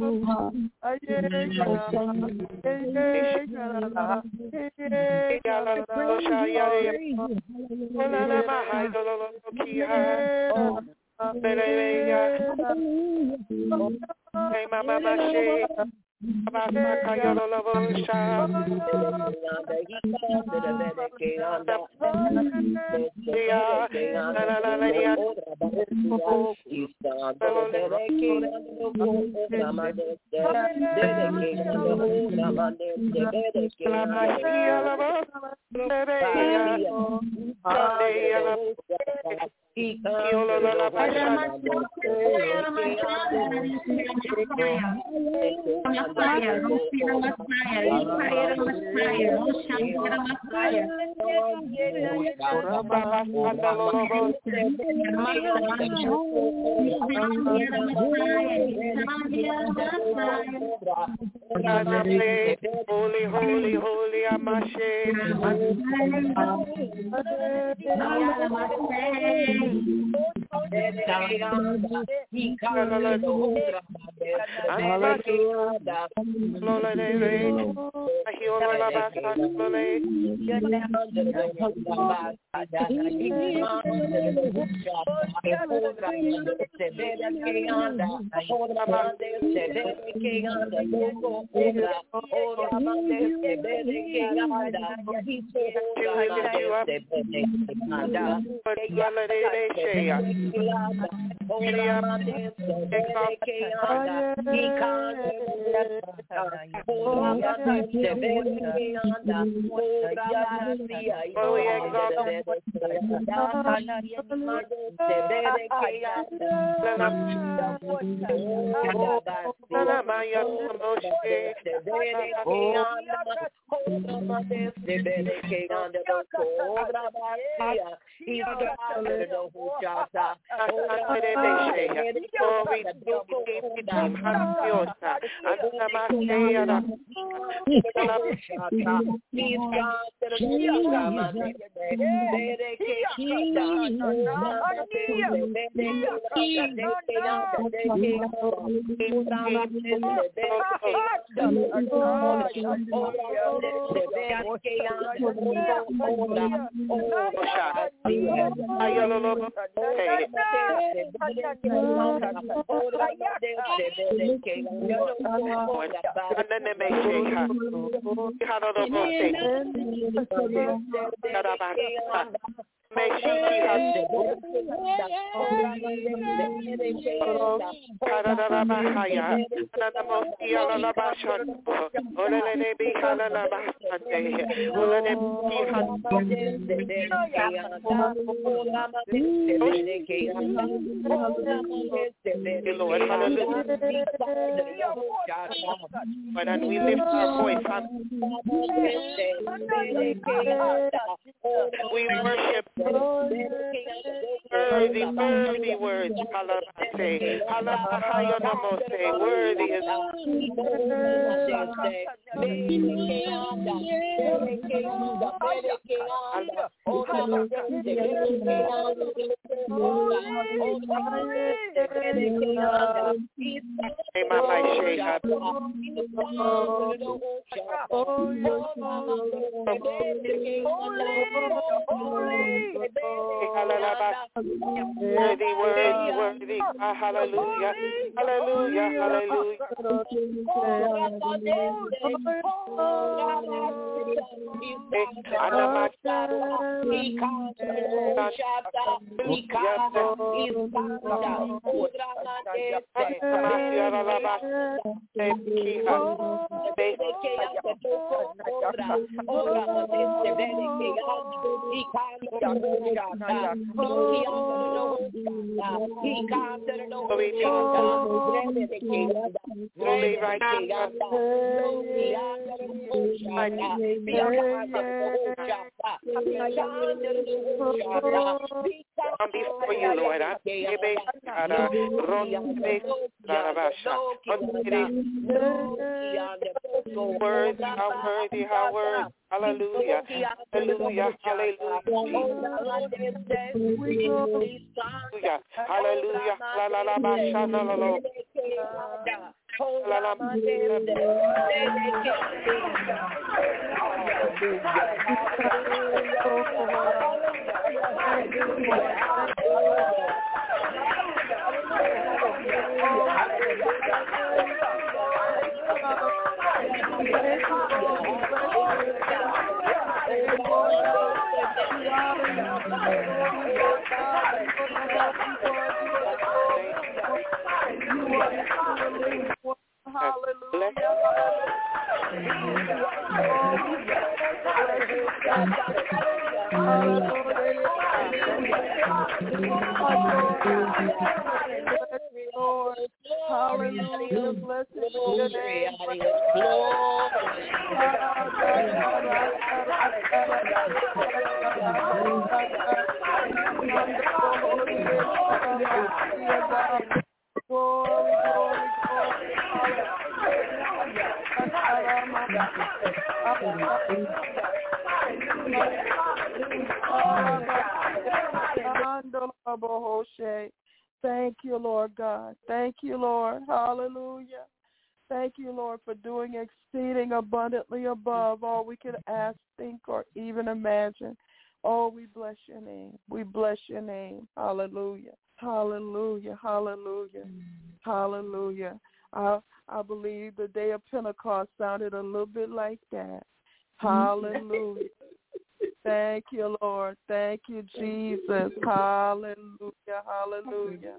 Holy, holy, holy, Amashe. And we lift our voice. We worship worthy, worthy words. Worthy is worthy, worthy, worthy. Hallelujah, hallelujah, hallelujah. I'm before you, Lord. Worthy, how worthy, how worthy. Hallelujah, hallelujah, hallelujah. Hallelujah, la la la ba sha la la la. La la. Hallelujah. Lord. Hallelujah. Blessed be your name. Glory, glory, glory. Thank you, Lord God. Thank you, Lord. Hallelujah. Thank you, Lord, for doing exceeding abundantly above all we could ask, think, or even imagine. Oh, we bless your name. We bless your name. Hallelujah. Hallelujah. Hallelujah. Hallelujah. I, I believe the day of Pentecost sounded a little bit like that. Hallelujah. Thank you, Lord. Thank you, Jesus. Hallelujah. Hallelujah.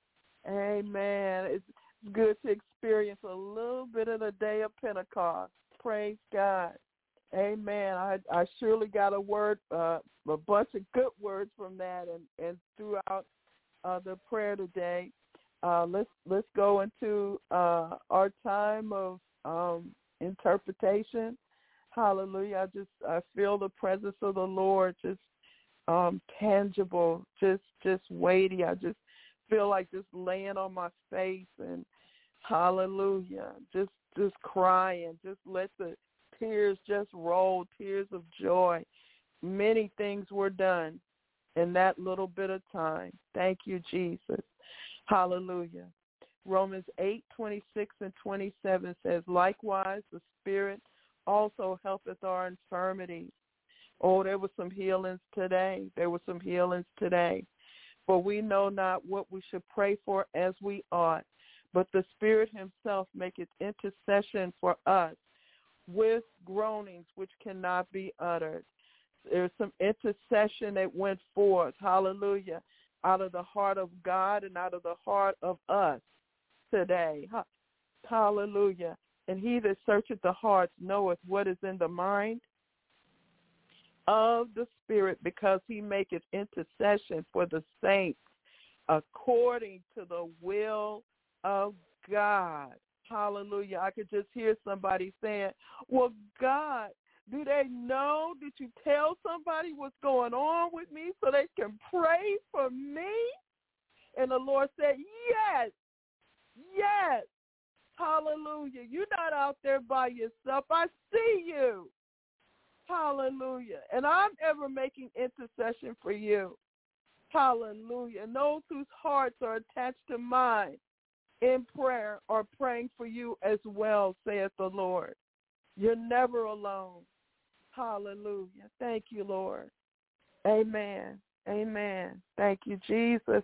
Amen. It's good to experience a little bit of the day of Pentecost. Praise God. Amen. I, I surely got a word, uh, a bunch of good words from that, and, and throughout uh, the prayer today. Uh, let's let's go into uh, our time of um, interpretation. Hallelujah. I just I feel the presence of the Lord just um, tangible, just just weighty. I just feel like just laying on my face and hallelujah, just just crying. Just let the tears just roll, tears of joy. Many things were done in that little bit of time. Thank you, Jesus. Hallelujah. Romans eight, twenty-six and twenty-seven says, likewise the Spirit also helpeth our infirmities. Oh, there were some healings today. There were some healings today. For we know not what we should pray for as we ought, but the Spirit himself maketh intercession for us with groanings which cannot be uttered. There's some intercession that went forth, hallelujah, out of the heart of God and out of the heart of us today. Hallelujah. And he that searcheth the hearts knoweth what is in the mind of the Spirit, because he maketh intercession for the saints according to the will of God. Hallelujah. I could just hear somebody saying, well, God, do they know? Did you tell somebody what's going on with me so they can pray for me? And the Lord said, yes, yes. Hallelujah. You're not out there by yourself. I see you. Hallelujah. And I'm ever making intercession for you. Hallelujah. And those whose hearts are attached to mine in prayer are praying for you as well, saith the Lord. You're never alone. Hallelujah. Thank you, Lord. Amen. Amen. Thank you, Jesus.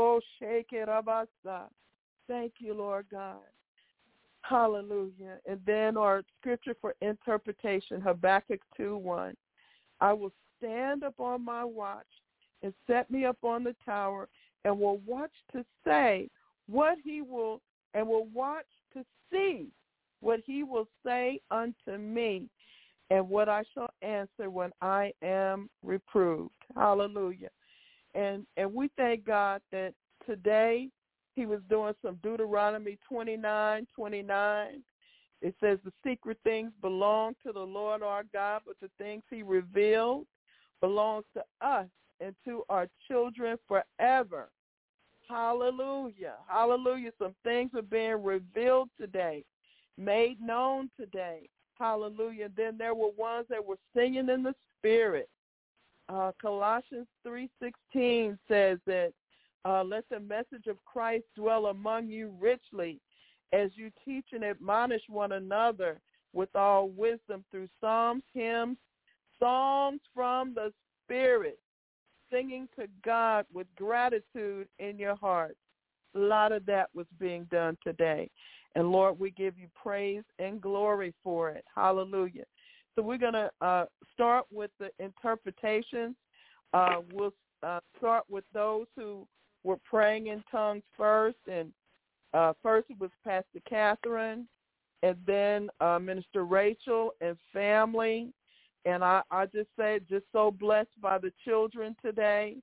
Thank you, Lord God. Hallelujah. And then our scripture for interpretation, Habakkuk two one. I will stand upon my watch and set me up on the tower and will watch to say what he will, and will watch to see what he will say unto me and what I shall answer when I am reproved. Hallelujah. And and we thank God that today he was doing some Deuteronomy twenty-nine twenty-nine. It says the secret things belong to the Lord our God, but the things he revealed belongs to us and to our children forever. Hallelujah. Hallelujah. Some things are being revealed today, made known today. Hallelujah. Then there were ones that were singing in the Spirit. Uh, Colossians three sixteen says that uh, let the message of Christ dwell among you richly as you teach and admonish one another with all wisdom through psalms, hymns, songs from the Spirit, singing to God with gratitude in your heart. A lot of that was being done today. And, Lord, we give you praise and glory for it. Hallelujah. So we're going to uh, start with the interpretations. Uh, we'll uh, start with those who were praying in tongues first. And uh, first it was Pastor Catherine, and then uh, Minister Rachel and family. And I, I just say just so blessed by the children today.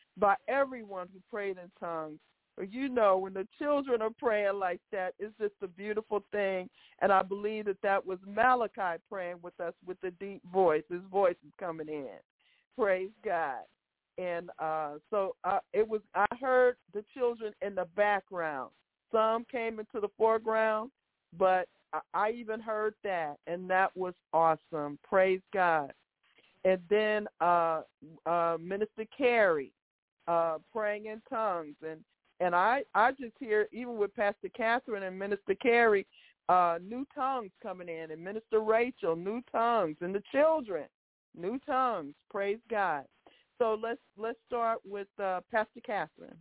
by everyone who prayed in tongues. But you know, when the children are praying like that, it's just a beautiful thing. And I believe that that was Malachi praying with us with the deep voice. His voice is coming in. Praise God. And uh, so uh, it was. I heard the children in the background. Some came into the foreground, but I, I even heard that, and that was awesome. Praise God. And then uh, uh, Minister Carey uh, praying in tongues, and and I, I just hear, even with Pastor Catherine and Minister Carey, uh, new tongues coming in, and Minister Rachel, new tongues, and the children, new tongues. Praise God. So let's let's start with uh, Pastor Catherine.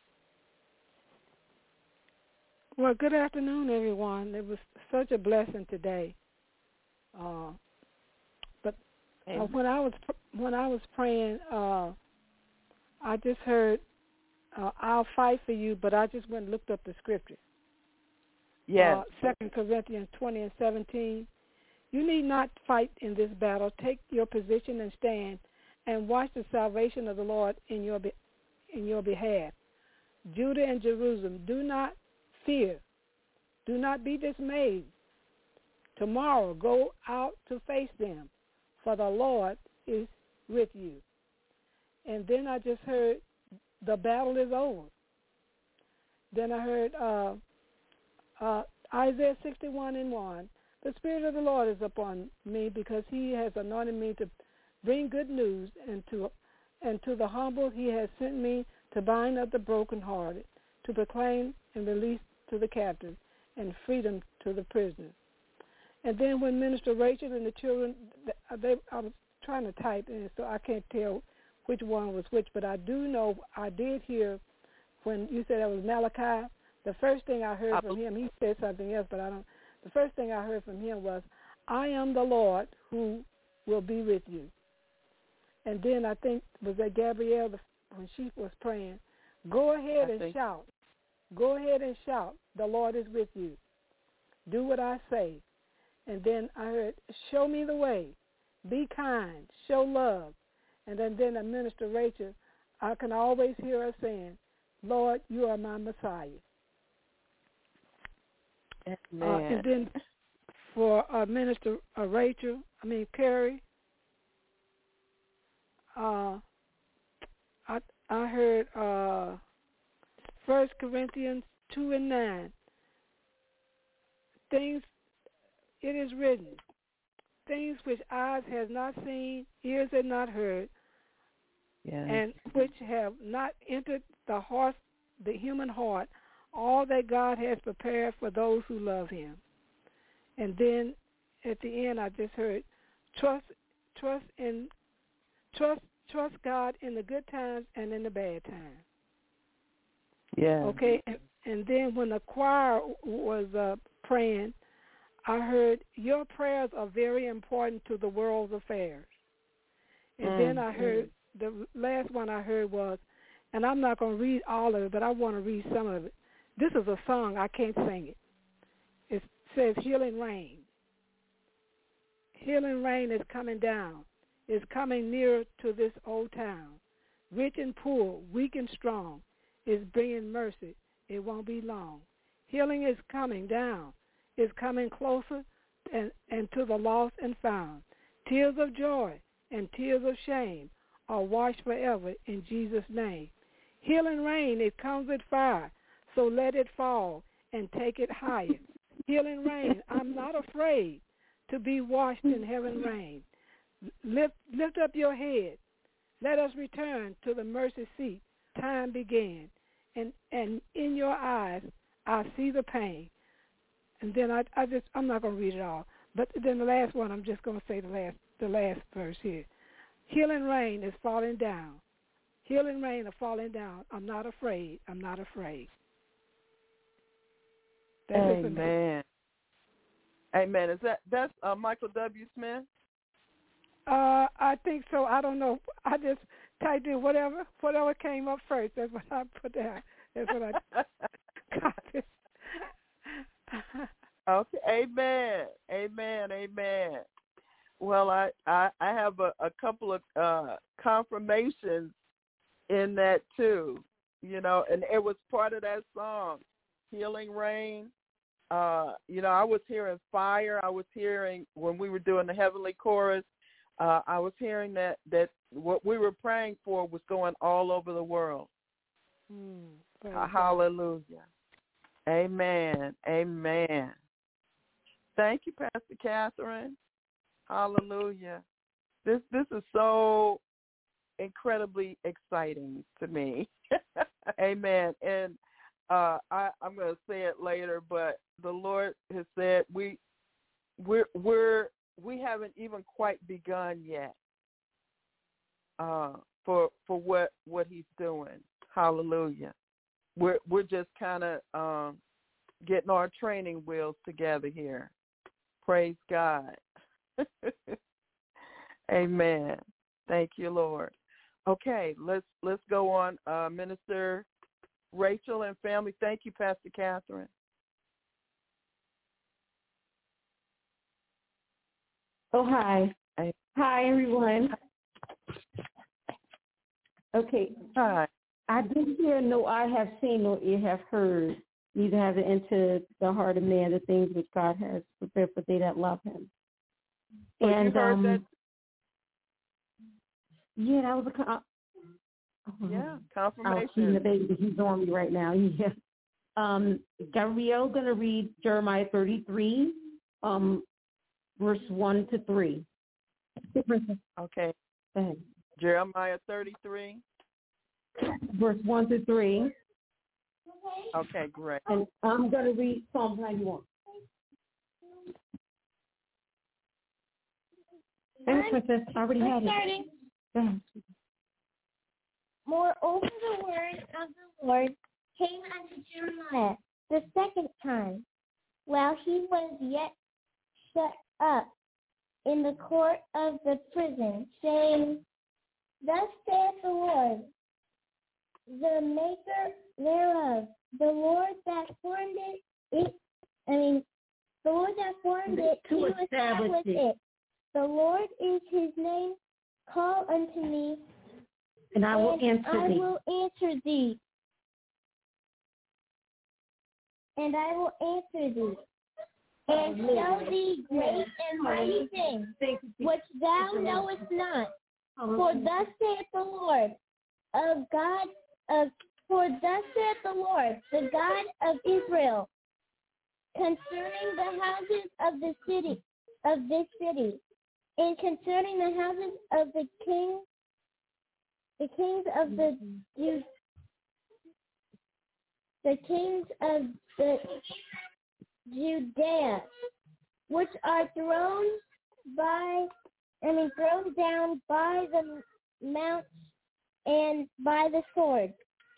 Well, good afternoon, everyone. It was such a blessing today. Uh, but uh, when I was when I was praying, uh, I just heard, uh, "I'll fight for you," but I just went and looked up the scripture. Yes. Uh, Second Corinthians twenty and seventeen. You need not fight in this battle. Take your position and stand, and watch the salvation of the Lord in your be- in your behalf. Judah and Jerusalem, do not fear. Do not be dismayed. Tomorrow go out to face them, for the Lord is with you. And then I just heard, the battle is over. Then I heard uh, uh, Isaiah sixty-one and one. The Spirit of the Lord is upon me, because he has anointed me to bring good news, and to and to the humble he has sent me to bind up the brokenhearted, to proclaim and release to the captives, and freedom to the prisoners. And then when Minister Rachel and the children, they, I was trying to type in, so I can't tell which one was which, but I do know, I did hear when you said it was Malachi, the first thing I heard from him, he said something else, but I don't, the first thing I heard from him was, I am the Lord who will be with you. And then I think, was that Gabrielle, when she was praying, go ahead and shout. Go ahead and shout. The Lord is with you. Do what I say. And then I heard, show me the way. Be kind. Show love. And then, then a Minister Rachel, I can always hear her saying, Lord, you are my Messiah. Uh, and then for uh, Minister uh, Rachel, I mean Carrie, uh, I I heard uh, First Corinthians two and nine. Things, it is written, things which eyes have not seen, ears have not heard, yes. and which have not entered the heart, the human heart, all that God has prepared for those who love him. And then at the end I just heard, trust trust in trust trust God in the good times and in the bad times. Yeah. Okay, and, and then when the choir was uh, praying, I heard, your prayers are very important to the world's affairs. And mm, then I heard, mm. the last one I heard was, and I'm not going to read all of it, but I want to read some of it. This is a song, I can't sing it. It says, Healing Rain. Healing rain is coming down. It's coming near to this old town. Rich and poor, weak and strong, is bringing mercy. It won't be long. Healing is coming down. It's coming closer and, and to the lost and found. Tears of joy and tears of shame are washed forever in Jesus' name. Healing rain, it comes with fire, so let it fall and take it higher. Healing rain, I'm not afraid to be washed in heaven rain. Lift, lift up your head. Let us return to the mercy seat. Time began. And, and in your eyes, I see the pain. And then I, I just, I'm not going to read it all. But then the last one, I'm just going to say the last, the last verse here. Healing rain is falling down. Healing rain is falling down. I'm not afraid. I'm not afraid. That's Amen. it for me. Amen. Is that that's uh, Michael W. Smith? Uh, I think so. I don't know. I just typed in whatever whatever came up first. That's what I put down. That's what I copied. Okay. Amen. Amen. Amen. Well, I, I, I have a, a couple of uh, confirmations in that too, you know, and it was part of that song, Healing Rain. Uh, you know, I was hearing fire. I was hearing when we were doing the heavenly chorus, uh, I was hearing that, that what we were praying for was going all over the world. Mm, uh, hallelujah. Amen. Amen. Thank you, Pastor Catherine. Hallelujah. This this is so incredibly exciting to me. Amen. And uh, I, I'm going to say it later, but the Lord has said we we're we're we haven't even quite begun yet uh, for for what what He's doing. Hallelujah. We're we're just kind of um, getting our training wheels together here. Praise God. Amen. Thank you, Lord. Okay, let's let's go on. Uh, Minister Rachel and family. Thank you, Pastor Catherine. Oh, hi. Hi, hi everyone. Okay. Hi. I did hear no eye have seen nor ear have heard, neither have it entered the heart of man the things which God has prepared for they that love him. So and you heard um, that? Yeah, that was a uh, Yeah, I'll confirmation. see the baby. He's on me right now. Yeah. Um, Gabrielle going to read Jeremiah thirty-three, um, verse one to three. Okay. Go ahead. Jeremiah thirty-three. Verse one to three. Okay, great. And I'm going to read Psalm ninety-one. Thanks, Princess. I already had it. Starting. Go ahead. Moreover, the word of the Lord came unto Jeremiah the second time, while he was yet shut up in the court of the prison, saying, Thus saith the Lord, the maker thereof, the Lord that formed it, it I mean, the Lord that formed it, To to establish establish it. it. The Lord is his name. Call unto me, And I will and answer I thee. will answer thee. And I will answer thee, and show thee great and mighty things, which thou knowest not. For thus saith the Lord, of God of for thus saith the Lord, the God of Israel, concerning the houses of the city of this city, and concerning the houses of the king, the kings of the Jews, the kings of the Judea, which are thrown by, I mean, thrown down by the mounts and by the sword.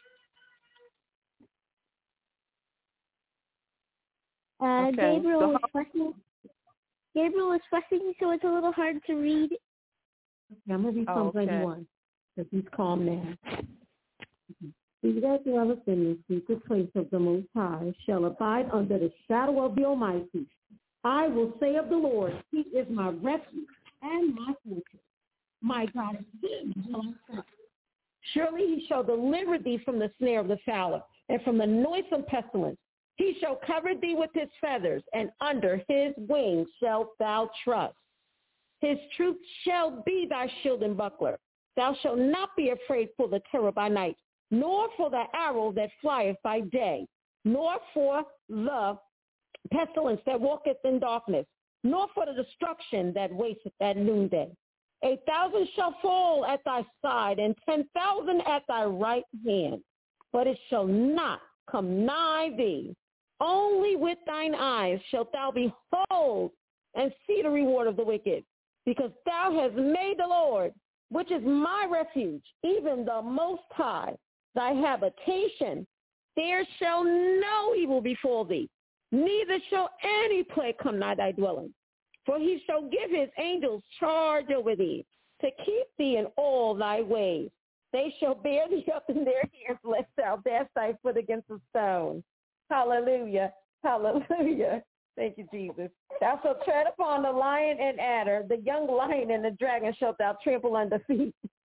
Uh, Okay, Gabriel so was how- fussing. Gabriel was fussing, so it's a little hard to read. Okay, I'm going to read Oh, Psalm okay. ninety-one, because he's calm now. He that dwelleth in the secret place of the Most High shall abide under the shadow of the Almighty. I will say of the Lord, he is my refuge and my fortress. My God, he shall I trust. Surely he shall deliver thee from the snare of the fowler and from the noisome pestilence. He shall cover thee with his feathers, and under his wings shalt thou trust. His truth shall be thy shield and buckler. Thou shalt not be afraid for the terror by night, nor for the arrow that flieth by day, nor for the pestilence that walketh in darkness, nor for the destruction that wasteth at noonday. A thousand shall fall at thy side, and ten thousand at thy right hand, but it shall not come nigh thee. Only with thine eyes shalt thou behold and see the reward of the wicked, because thou hast made the Lord, which is my refuge, even the Most High, thy habitation. There shall no evil befall thee, neither shall any plague come nigh thy dwelling. For he shall give his angels charge over thee, to keep thee in all thy ways. They shall bear thee up in their hands, lest thou dash thy foot against a stone. Hallelujah. Hallelujah. Thank you, Jesus. Thou shalt tread upon the lion and adder, the young lion and the dragon shalt thou trample under feet.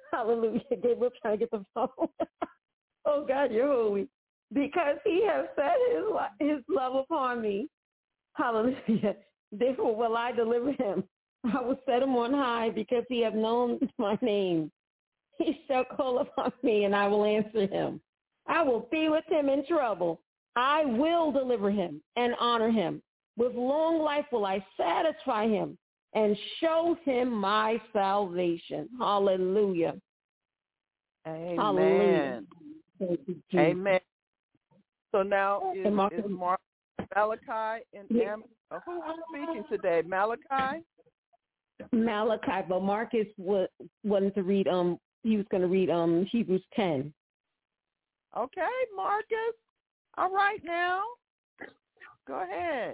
Hallelujah. Gabriel trying to get the phone. Oh, God, you're holy. Because he has set his, his love upon me. Hallelujah. Therefore will I deliver him. I will set him on high because he hath known my name. He shall call upon me, and I will answer him. I will be with him in trouble. I will deliver him and honor him. With long life will I satisfy him and show him my salvation. Hallelujah. Amen. Hallelujah. Amen. So now is, Mark- is Mark, Malachi and Yeah. Am, uh, who is speaking today? Malachi? Malachi, but Marcus was, wanted to read, um, he was going to read um Hebrews ten. Okay, Marcus. All right now. Go ahead.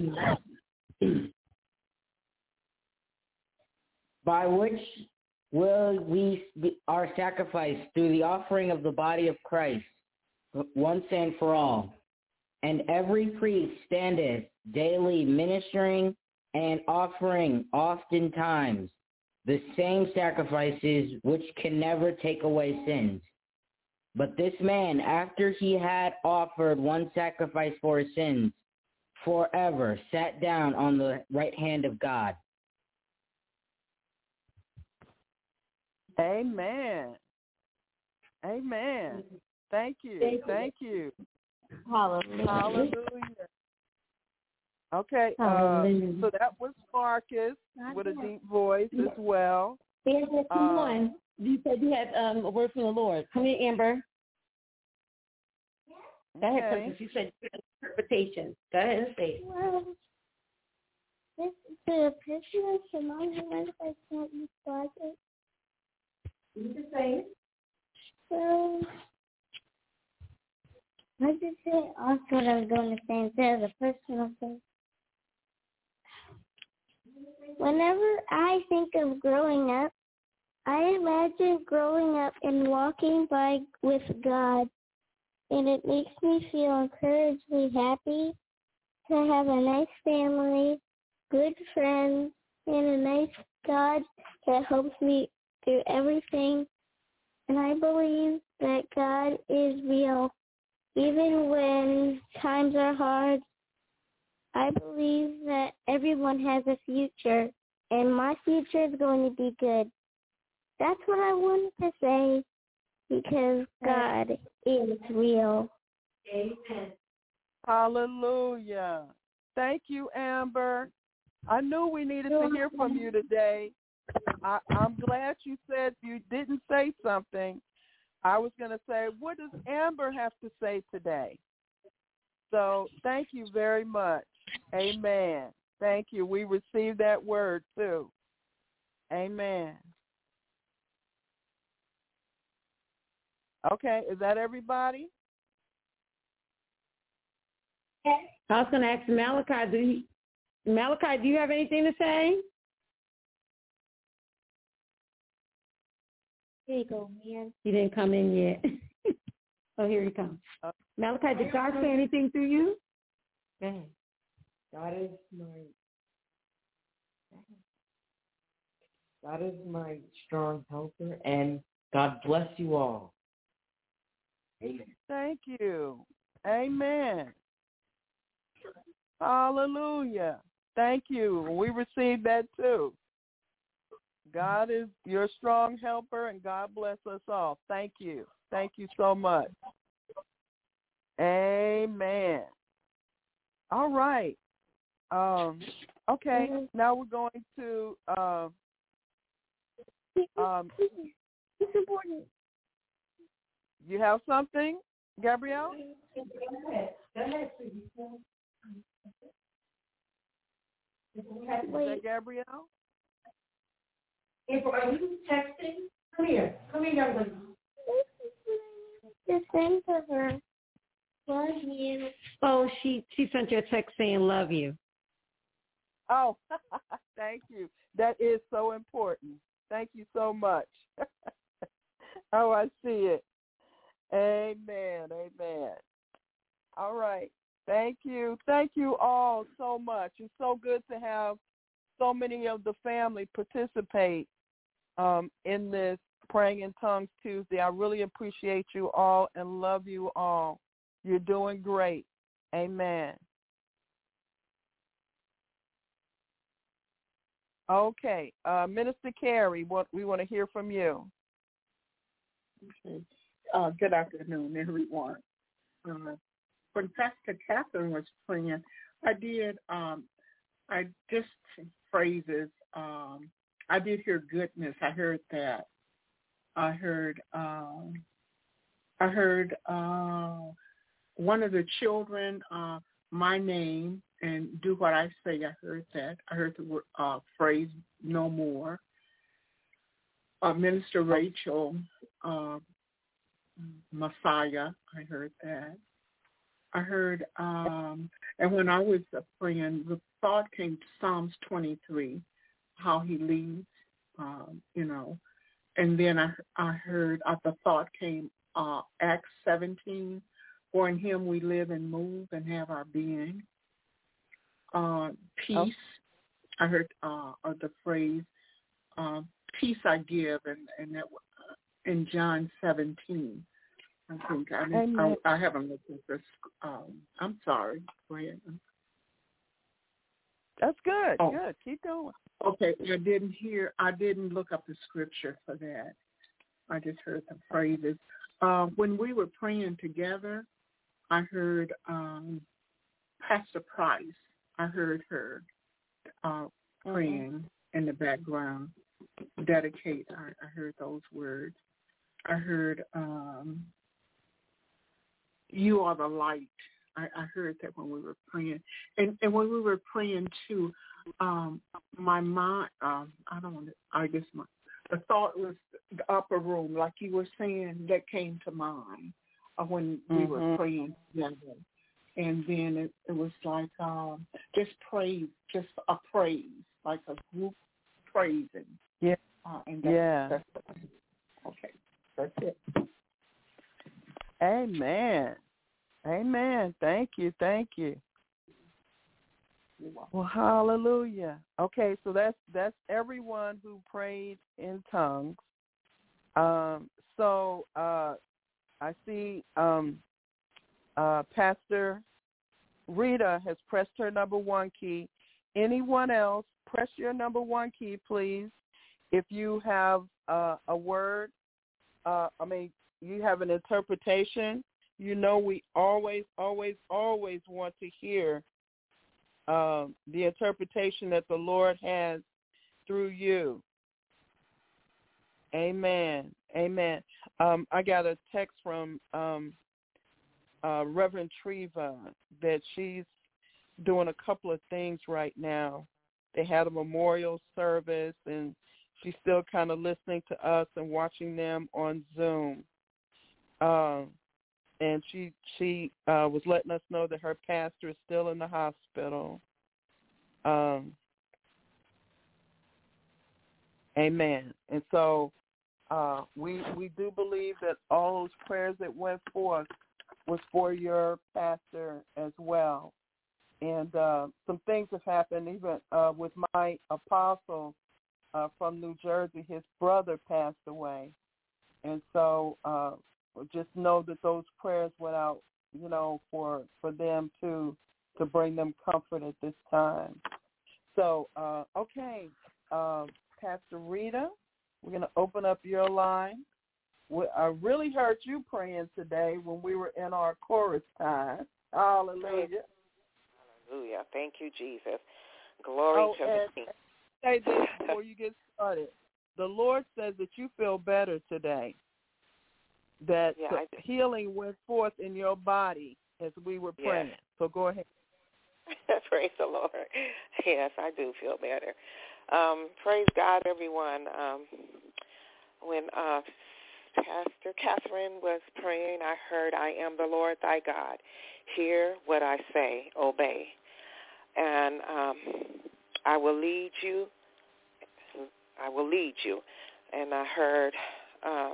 By which will we be, are sacrificed through the offering of the body of Christ once and for all. And every priest standeth daily ministering and offering oftentimes the same sacrifices which can never take away sins. But this man, after he had offered one sacrifice for his sins, forever sat down on the right hand of God. Amen. Amen. Thank you. Thank you. Thank you. Hallelujah. Hallelujah. Okay, uh, Hallelujah. so that was Marcus with a deep voice as well. Amber, come Um, on. You said you had um, a word from the Lord. Come here, Amber. Go ahead, Okay. Princess. You said you had interpretation. Go ahead and say it. Well, this the person from my mind if I can't use glasses. You can say it. So, I just say also what I was going to say instead of the personal thing. Whenever I think of growing up, I imagine growing up and walking by with God, and it makes me feel encouragedly happy to have a nice family, good friends, and a nice God that helps me through everything. And I believe that God is real. Even when times are hard, I believe that everyone has a future, and my future is going to be good. That's what I wanted to say, because God is real. Amen. Hallelujah. Thank you, Amber. I knew we needed to hear from you today. I, I'm glad you said you didn't say something. I was going to say, what does Amber have to say today? So thank you very much. Amen. Thank you. We received that word too. Amen. Okay, is that everybody? I was going to ask Malachi, do you, Malachi, do you have anything to say? Here you go, man. He didn't come in yet. Oh, here he comes. Uh, Malachi, did God say anything to you? Go ahead. God is my God is my strong helper, and God bless you all. Amen. Thank you. Amen. Hallelujah. Thank you. We received that too. God is your strong helper, and God bless us all. Thank you. Thank you so much. Amen. All right. Um, okay, now we're going to uh, um, It's important. you have something, Gabrielle? Go ahead. Go ahead, Is that Gabrielle? April, are you texting? Come here. Come here, young lady. Just send to her. Love you. Oh, she, she sent you a text saying love you. Oh, thank you. That is so important. Thank you so much. Oh, I see it. Amen. Amen. All right. Thank you. Thank you all so much. It's so good to have so many of the family participate um, in this Praying in Tongues Tuesday. I really appreciate you all and love you all. You're doing great. Amen. Okay. Uh, Minister Carey, what we want to hear from you. Okay. Uh, good afternoon, everyone. Uh, when Pastor Catherine was praying, I did, um, I just phrases, um, I did hear goodness. I heard that. I heard, um, I heard uh, one of the children, uh, my name, and do what I say. I heard that. I heard the word, uh, phrase, no more. Uh, Minister Rachel, uh, Messiah, I heard that. I heard, um, and when I was praying, the thought came to Psalms twenty-three, how he leads, um, you know. And then I, I heard, uh, the thought came, uh, Acts seventeen, for in him we live and move and have our being. Uh, peace, oh. I heard uh, uh, the phrase, uh, peace I give, and, and that uh, in John seventeen. I think I, didn't, I, I haven't looked at this. Um, I'm sorry. Go ahead. That's good. Oh. Good. Keep going. Okay. I didn't hear. I didn't look up the scripture for that. I just heard the phrases. Uh, when we were praying together, I heard um, Pastor Price. I heard her uh, praying mm-hmm. in the background. Dedicate. I, I heard those words. I heard. Um, You are the light. I, I heard that when we were praying. And, and when we were praying too, um, my mind, um, I don't want to, I guess my, the thought was the upper room, like you were saying, that came to mind uh, when we mm-hmm. were praying together. And then it, it was like um, just praise, just a praise, like a group praising. Yeah. Uh, and that's, yeah. That's, okay. That's it. Amen. Amen. Thank you. Thank you. Well, hallelujah. Okay, so that's that's everyone who prayed in tongues. Um, so uh, I see um, uh, Pastor Rita has pressed her number one key. Anyone else, press your number one key, please. If you have uh, a word, uh, I mean, you have an interpretation, you know we always, always, always want to hear um, the interpretation that the Lord has through you. Amen. Amen. Um, I got a text from um, uh, Reverend Treva that she's doing a couple of things right now. They had a memorial service, and she's still kind of listening to us and watching them on Zoom. Um, and she she uh, was letting us know that her pastor is still in the hospital. Um, amen. And so uh, we we do believe that all those prayers that went forth was for your pastor as well. And uh, some things have happened even uh, with my apostle uh, from New Jersey. His brother passed away. And so uh, just know that those prayers went out, you know, for, for them to to bring them comfort at this time. So, uh, okay, uh, Pastor Rita, we're going to open up your line. We, I really heard you praying today when we were in our chorus time. Hallelujah. Hallelujah. Thank you, Jesus. Glory oh, to and, the King. Say this before you get started. The Lord says that you feel better today, that yeah, the healing went forth in your body as we were praying. Yes. So go ahead. Praise the Lord. Yes, I do feel better. Um, praise God, everyone. Um, when uh, Pastor Catherine was praying, I heard, I am the Lord thy God. Hear what I say, obey. And um, I will lead you. I will lead you. And I heard um,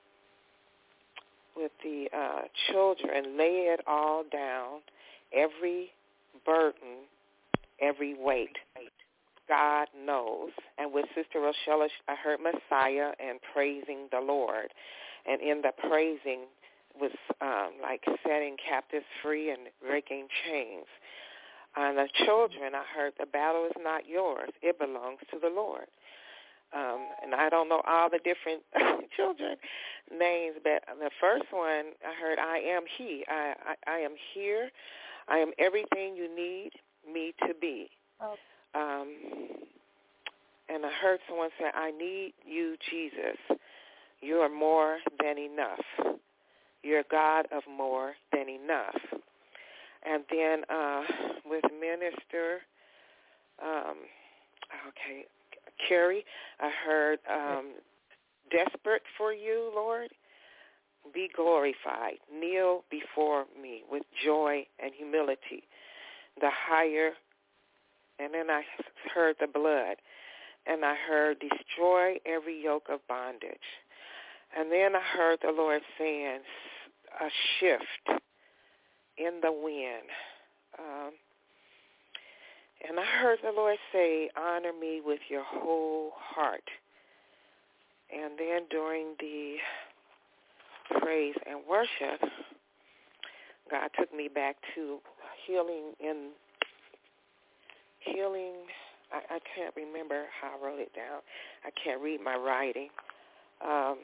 with the uh, children, lay it all down, every burden, every weight. God knows. And with Sister Rochella, I heard Messiah and praising the Lord. And in the praising was um, like setting captives free and breaking chains. And the children, I heard the battle is not yours. It belongs to the Lord. Um, and I don't know all the different children names, but the first one I heard, I am he. I, I, I am here. I am everything you need me to be. Oh. Um, and I heard someone say, I need you, Jesus. You are more than enough. You're God of more than enough. And then uh, with Minister, um, okay, Carrie, I heard, um, desperate for you, Lord, be glorified. Kneel before me with joy and humility. The higher, and then I heard the blood, and I heard destroy every yoke of bondage. And then I heard the Lord saying a shift in the wind. Um, and I heard the Lord say, honor me with your whole heart. And then during the praise and worship, God took me back to healing in, healing, I, I can't remember how I wrote it down. I can't read my writing. Um,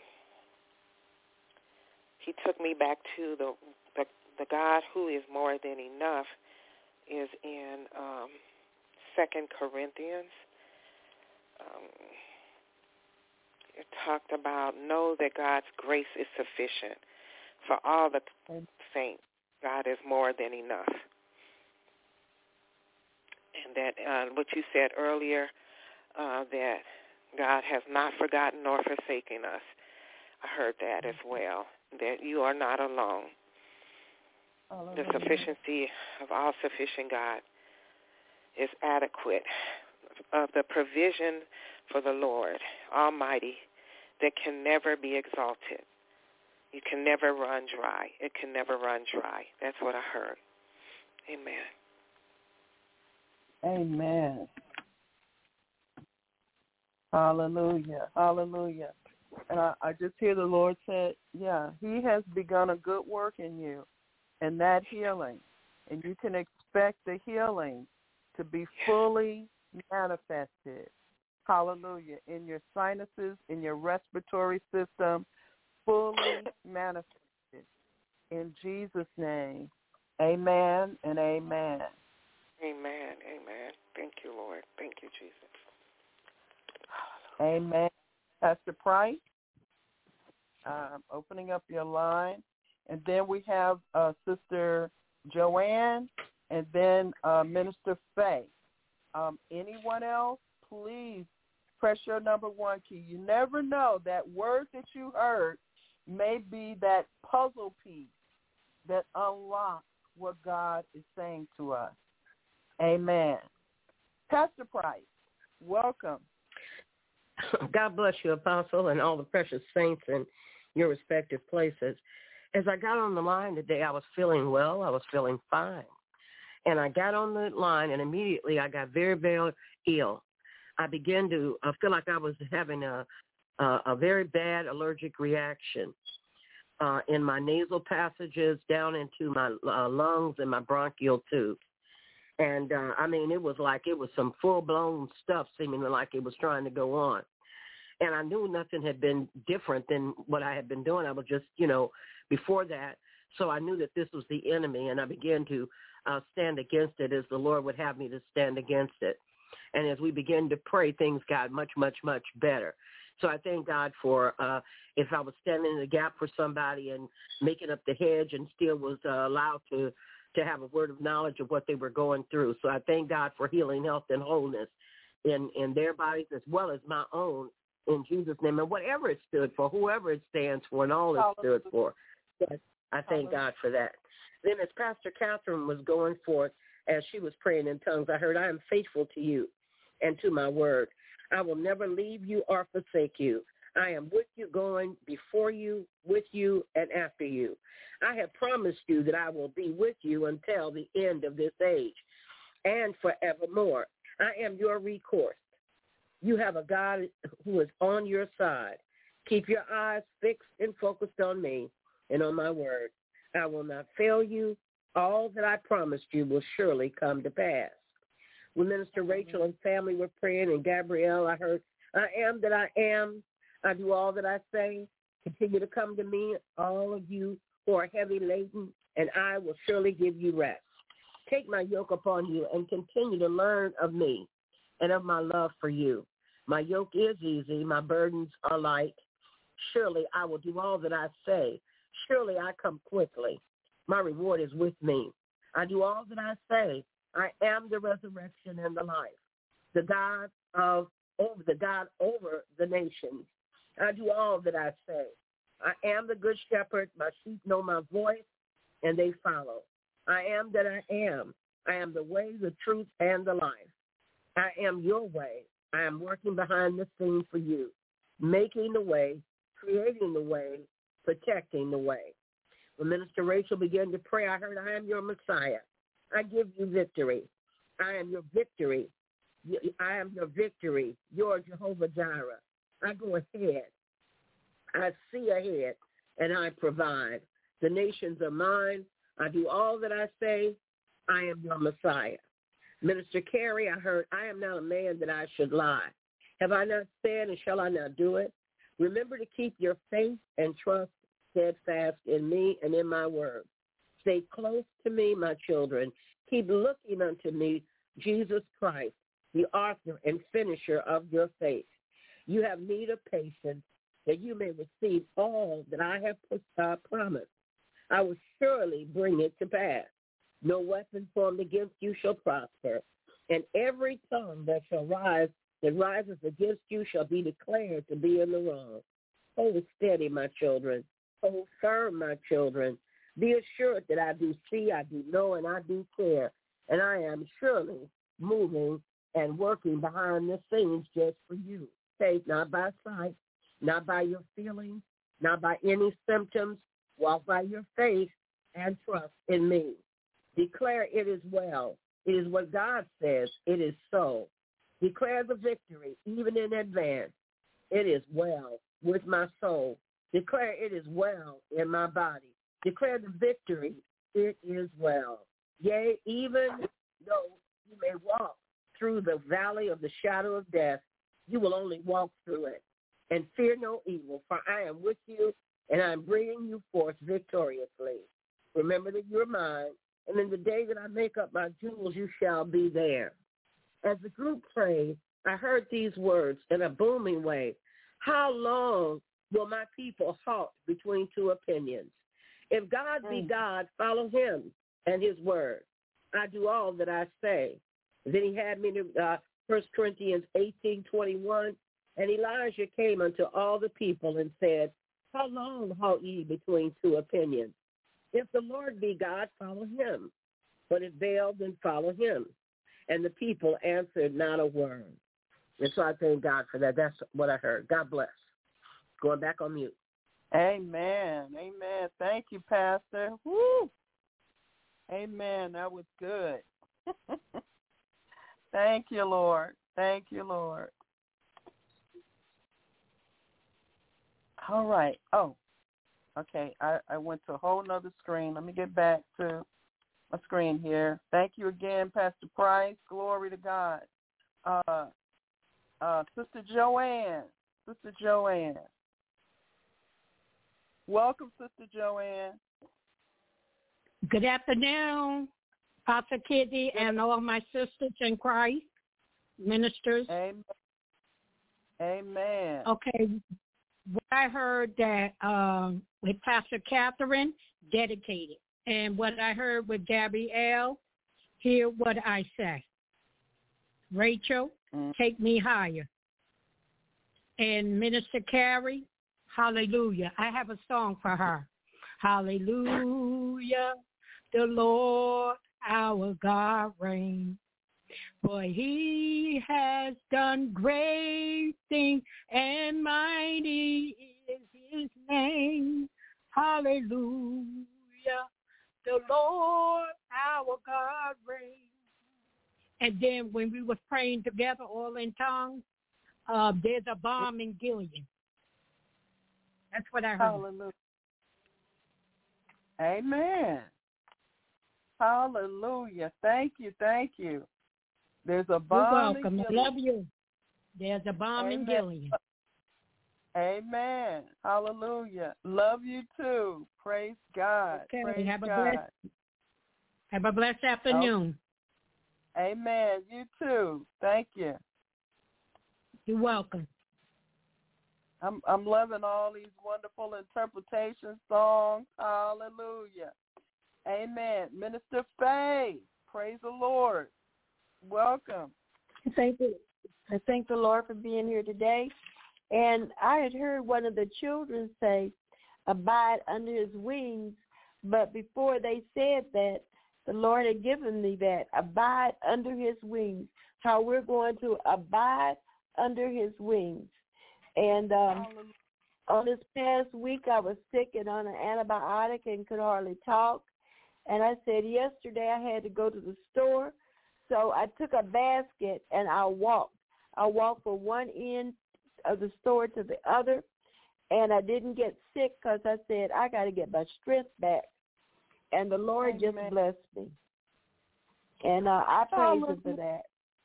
he took me back to the, the the God who is more than enough is in um, Second Corinthians. Um, it talked about know that God's grace is sufficient for all the saints. God is more than enough. And that uh, what you said earlier, uh, that God has not forgotten nor forsaken us. I heard that as well, that you are not alone. Hallelujah. The sufficiency of all sufficient God is adequate. Of the provision for the Lord Almighty that can never be exalted. You can never run dry. It can never run dry. That's what I heard. Amen. Amen. Hallelujah. Hallelujah. And I, I just hear the Lord said, yeah, he has begun a good work in you and that healing. And you can expect the healing to be fully manifested. Hallelujah. In your sinuses, in your respiratory system, fully manifested. In Jesus' name, amen and amen. Amen. Amen. Thank you, Lord. Thank you, Jesus. Amen. Pastor Price, um, opening up your line. And then we have uh, Sister Joanne and then uh, Minister Faye. Um, anyone else, please press your number one key. You never know, that word that you heard may be that puzzle piece that unlocks what God is saying to us. Amen. Pastor Price, welcome. God bless you, Apostle, and all the precious saints in your respective places. As I got on the line today, I was feeling well. I was feeling fine. And I got on the line, and immediately I got very, very ill. I began to uh, feel like I was having a, a, a very bad allergic reaction uh, in my nasal passages, down into my uh, lungs and my bronchial tube. And, uh, I mean, it was like it was some full-blown stuff, seemingly like it was trying to go on. And I knew nothing had been different than what I had been doing. I was just, you know, before that. So I knew that this was the enemy, and I began to uh, stand against it as the Lord would have me to stand against it. And as we began to pray, things got much, much, much better. So I thank God for uh, if I was standing in the gap for somebody and making up the hedge and still was uh, allowed to, to have a word of knowledge of what they were going through. So I thank God for healing, health, and wholeness in, in their bodies as well as my own, in Jesus' name. And whatever it stood for, whoever it stands for, and all it stood for, yes, I thank God for that. Then as Pastor Catherine was going forth, as she was praying in tongues, I heard, I am faithful to you and to my word. I will never leave you or forsake you. I am with you, going before you, with you, and after you. I have promised you that I will be with you until the end of this age and forevermore. I am your recourse. You have a God who is on your side. Keep your eyes fixed and focused on me and on my word. I will not fail you. All that I promised you will surely come to pass. When Minister Rachel and family were praying, and Gabrielle, I heard, I am that I am. I do all that I say. Continue to come to me, all of you who are heavy laden, and I will surely give you rest. Take my yoke upon you and continue to learn of me and of my love for you. My yoke is easy. My burdens are light. Surely I will do all that I say. Surely I come quickly. My reward is with me. I do all that I say. I am the resurrection and the life, the God of over the God over the nations. I do all that I say. I am the good shepherd. My sheep know my voice, and they follow. I am that I am. I am the way, the truth, and the life. I am your way. I am working behind the scenes for you, making the way, creating the way, protecting the way. When Minister Rachel began to pray, I heard, I am your Messiah. I give you victory. I am your victory. I am your victory. You're Jehovah Jireh. I go ahead. I see ahead, and I provide. The nations are mine. I do all that I say. I am your Messiah. Minister Carey, I heard, I am not a man that I should lie. Have I not said, and shall I not do it? Remember to keep your faith and trust steadfast in me and in my word. Stay close to me, my children. Keep looking unto me, Jesus Christ, the author and finisher of your faith. You have need of patience that you may receive all that I have uh, promised. I will surely bring it to pass. No weapon formed against you shall prosper, and every tongue that shall rise, that rises against you shall be declared to be in the wrong. Hold steady, my children. Hold firm, my children. Be assured that I do see, I do know, and I do care, and I am surely moving and working behind the scenes just for you. Faith, not by sight, not by your feelings, not by any symptoms. Walk by your faith and trust in me. Declare it is well. It is what God says. It is so. Declare the victory, even in advance. It is well with my soul. Declare it is well in my body. Declare the victory. It is well. Yea, even though you may walk through the valley of the shadow of death, you will only walk through it. And fear no evil, for I am with you, and I am bringing you forth victoriously. Remember that you're mine, and in the day that I make up my jewels, you shall be there. As the group prayed, I heard these words in a booming way. How long will my people halt between two opinions? If God be God, follow him and his word. I do all that I say. Then he had me to uh, First Corinthians eighteen twenty-one, and Elijah came unto all the people and said, how long halt ye between two opinions? If the Lord be God, follow him. But if Baal, then follow him. And the people answered not a word. And so I thank God for that. That's what I heard. God bless. Going back on mute. Amen. Amen. Thank you, Pastor. Woo. Amen. That was good. Thank you, Lord. Thank you, Lord. All right. Oh, okay. I, I went to a whole nother screen. Let me get back to my screen here. Thank you again, Pastor Price. Glory to God. Uh, uh, Sister Joanne. Sister Joanne. Welcome, Sister Joanne. Good afternoon, Pastor Kitty and all my sisters in Christ, ministers. Amen. Amen. Okay. What I heard that um, with Pastor Catherine, dedicated. And what I heard with Gabrielle, hear what I say. Rachel, mm. take me higher. And Minister Carrie, hallelujah. I have a song for her. Hallelujah, the Lord our God reigns. For he has done great things, and mighty is his name. Hallelujah. The Lord our God reigns. And then when we was praying together, all in tongues, uh, there's a bomb in Gilead. That's what I heard. Hallelujah. Amen. Hallelujah. Thank you. Thank you. There's a bomb. You're welcome. I love you. There's a bomb Amen. in Gilead. Amen. Hallelujah. Love you too. Praise God. Okay. Praise have a God. blessed, have a blessed afternoon. Oh. Amen. You too. Thank you. You're welcome. I'm I'm loving all these wonderful interpretation songs. Hallelujah. Amen. Minister Faye, praise the Lord. Welcome. Thank you. I thank the Lord for being here today. And I had heard one of the children say, abide under his wings. But before they said that, the Lord had given me that, abide under his wings, how we're going to abide under his wings. And um, on this past week, I was sick and on an antibiotic and could hardly talk. And I said yesterday I had to go to the store. So I took a basket and I walked. I walked from one end of the store to the other. And I didn't get sick because I said, I got to get my strength back. And the Lord Amen. Just blessed me. And uh, I praise him for that.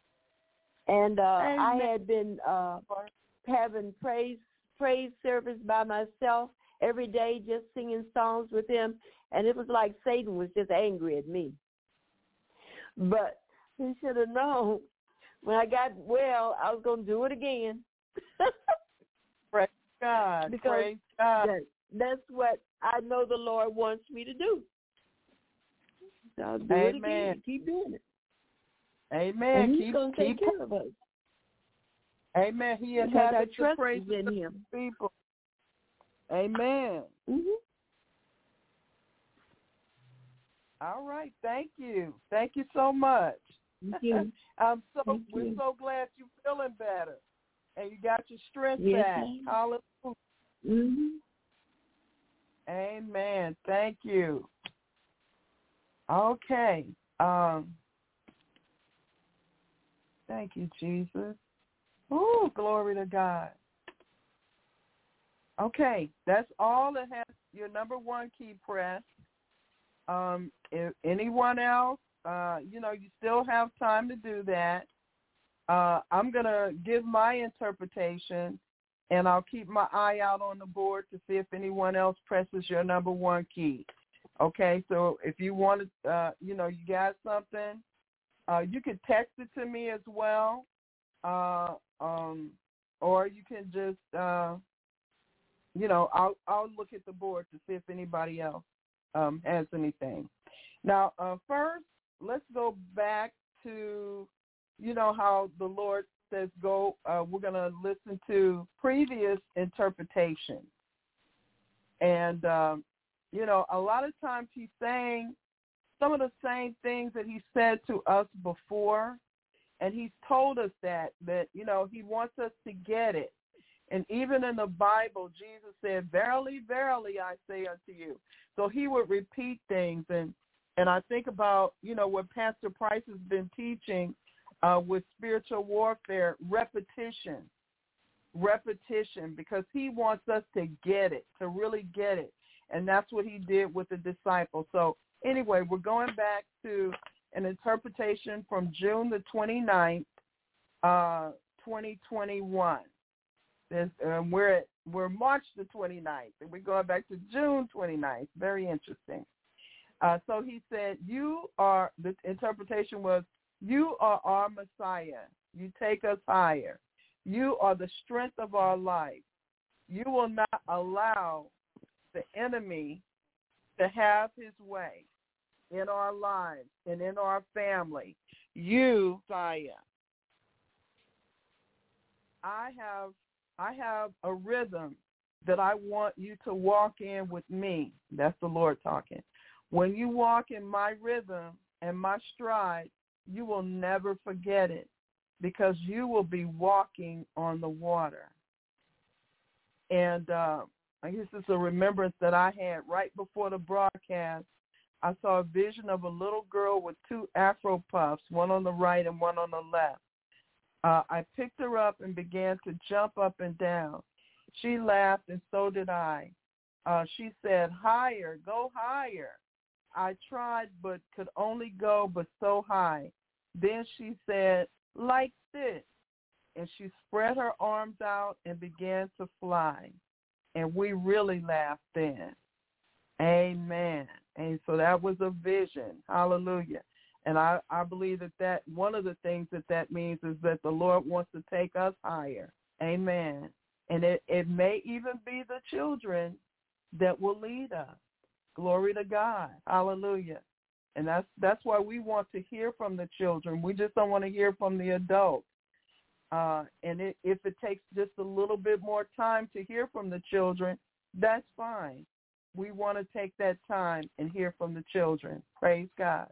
And uh, I had been uh, having praise praise service by myself every day, just singing songs with him. And it was like Satan was just angry at me. But he should have known when I got well, I was going to do it again. Praise God. Because Praise God. That, that's what I know the Lord wants me to do. So I'll do Amen. it again. Keep doing it. Amen. And he's keep going to take keep, care of us. Amen. He inhabits the praises in him. People. Amen. Mm-hmm. All right. Thank you. Thank you so much. Thank you. I'm so Thank we're you. so glad you're feeling better and you got your strength yes, back. Hallelujah. Mm-hmm. Amen. Thank you. Okay. Um. Thank you, Jesus. Oh, glory to God. Okay, that's all that has your number one key press. Um, if anyone else, uh, you know, you still have time to do that. Uh, I'm going to give my interpretation, and I'll keep my eye out on the board to see if anyone else presses your number one key. Okay, so if you want to, uh, you know, you got something, uh, you can text it to me as well, uh, um, or you can just, uh, you know, I'll I'll look at the board to see if anybody else um, has anything. Now, uh, first, let's go back to, you know, how the Lord says go. Uh, we're going to listen to previous interpretations. And, um, you know, a lot of times he's saying some of the same things that he said to us before. And he's told us that, that, you know, he wants us to get it. And even in the Bible, Jesus said, verily, verily, I say unto you. So he would repeat things. And, and I think about, you know, what Pastor Price has been teaching uh, with spiritual warfare, repetition, repetition, because he wants us to get it, to really get it. And that's what he did with the disciples. So anyway, we're going back to an interpretation from June the twenty-ninth, uh, twenty twenty-one. There's, um, we're at, we're March the twenty-ninth, and we're going back to June twenty-ninth. Very interesting. Uh, so he said, you are, the interpretation was, you are our Messiah. You take us higher. You are the strength of our life. You will not allow the enemy to have his way in our lives and in our family. You, Messiah. I have I have a rhythm that I want you to walk in with me. That's the Lord talking. When you walk in my rhythm and my stride, you will never forget it because you will be walking on the water. And uh, I guess it's a remembrance that I had right before the broadcast. I saw a vision of a little girl with two Afro puffs, one on the right and one on the left. Uh, I picked her up and began to jump up and down. She laughed, and so did I. Uh, she said, higher, go higher. I tried but could only go but so high. Then she said, like this. And she spread her arms out and began to fly. And we really laughed then. Amen. And so that was a vision. Hallelujah. And I, I believe that, that one of the things that that means is that the Lord wants to take us higher. Amen. And it, it may even be the children that will lead us. Glory to God. Hallelujah. And that's that's why we want to hear from the children. We just don't want to hear from the adults. Uh, and it, if it takes just a little bit more time to hear from the children, that's fine. We want to take that time and hear from the children. Praise God.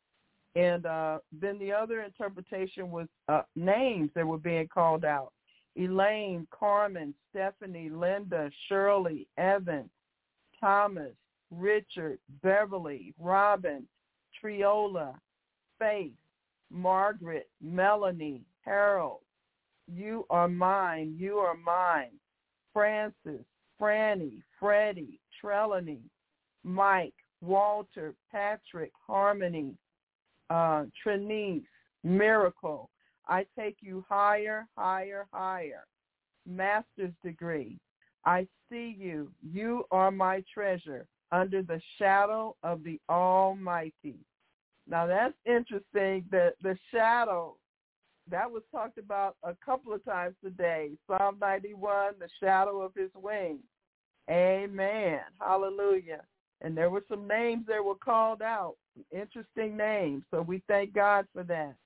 And uh, then the other interpretation was uh, names that were being called out. Elaine, Carmen, Stephanie, Linda, Shirley, Evan, Thomas, Richard, Beverly, Robin, Triola, Faith, Margaret, Melanie, Harold. You are mine. You are mine. Francis, Franny, Freddie, Trelawney, Mike, Walter, Patrick, Harmony, uh, Trinice, Miracle. I take you higher, higher, higher. Master's degree. I see you. You are my treasure under the shadow of the Almighty. Now that's interesting, that the shadow, that was talked about a couple of times today. Psalm ninety-one, the shadow of his wing. Amen. Hallelujah. And there were some names that were called out, interesting names. So we thank God for that.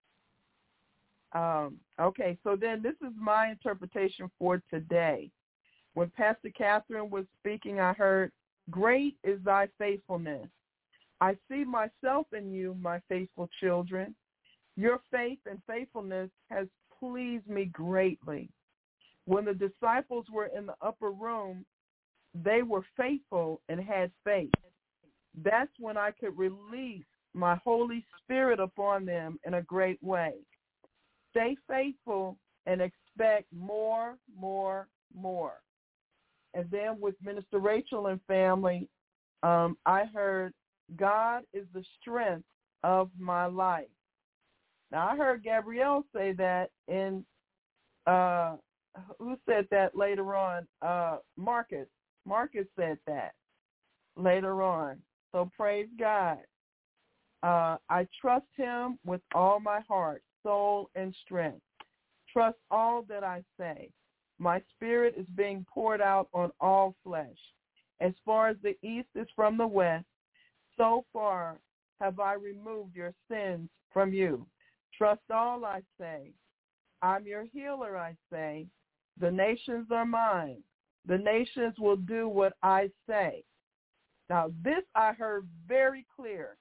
Um, okay, so then this is my interpretation for today. When Pastor Catherine was speaking, I heard, great is thy faithfulness. I see myself in you, my faithful children. Your faith and faithfulness has pleased me greatly. When the disciples were in the upper room, they were faithful and had faith. That's when I could release my Holy Spirit upon them in a great way. Stay faithful and expect more, more, more. And then with Minister Rachel and family, um, I heard, God is the strength of my life. Now, I heard Gabrielle say that in, uh, who said that later on? Uh, Marcus. Marcus said that later on. So praise God. Uh, I trust him with all my heart, soul, and strength. Trust all that I say. My spirit is being poured out on all flesh. As far as the east is from the west, so far have I removed your sins from you. Trust all I say. I'm your healer, I say. The nations are mine. The nations will do what I say. Now, this I heard very clear.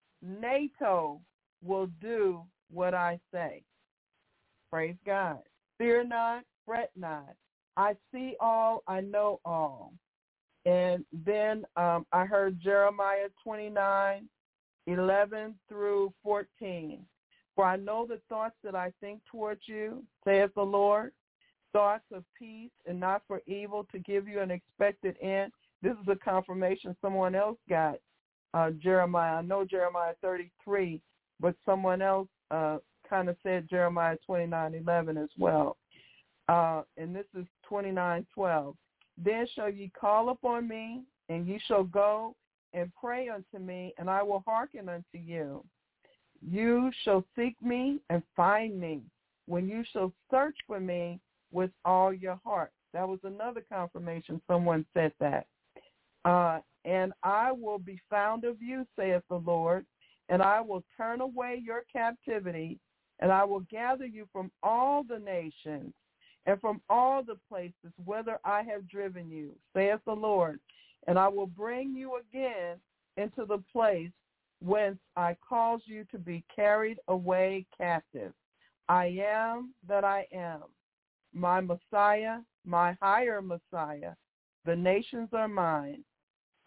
NATO will do what I say. Praise God. Fear not, fret not. I see all, I know all. And then um, I heard Jeremiah twenty-nine, eleven through fourteen. For I know the thoughts that I think towards you, saith the Lord, thoughts of peace and not for evil, to give you an expected end. This is a confirmation someone else got, uh, Jeremiah. I know Jeremiah thirty-three, but someone else uh, kind of said Jeremiah twenty-nine, eleven as well. Uh, and this is twenty-nine, twelve. Then shall ye call upon me, and ye shall go and pray unto me, and I will hearken unto you. You shall seek me and find me when you shall search for me with all your heart. That was another confirmation. Someone said that. Uh, and I will be found of you, saith the Lord, and I will turn away your captivity, and I will gather you from all the nations and from all the places whither I have driven you, saith the Lord, and I will bring you again into the place whence I caused you to be carried away captive. I am that I am, my Messiah, my higher Messiah. The nations are mine.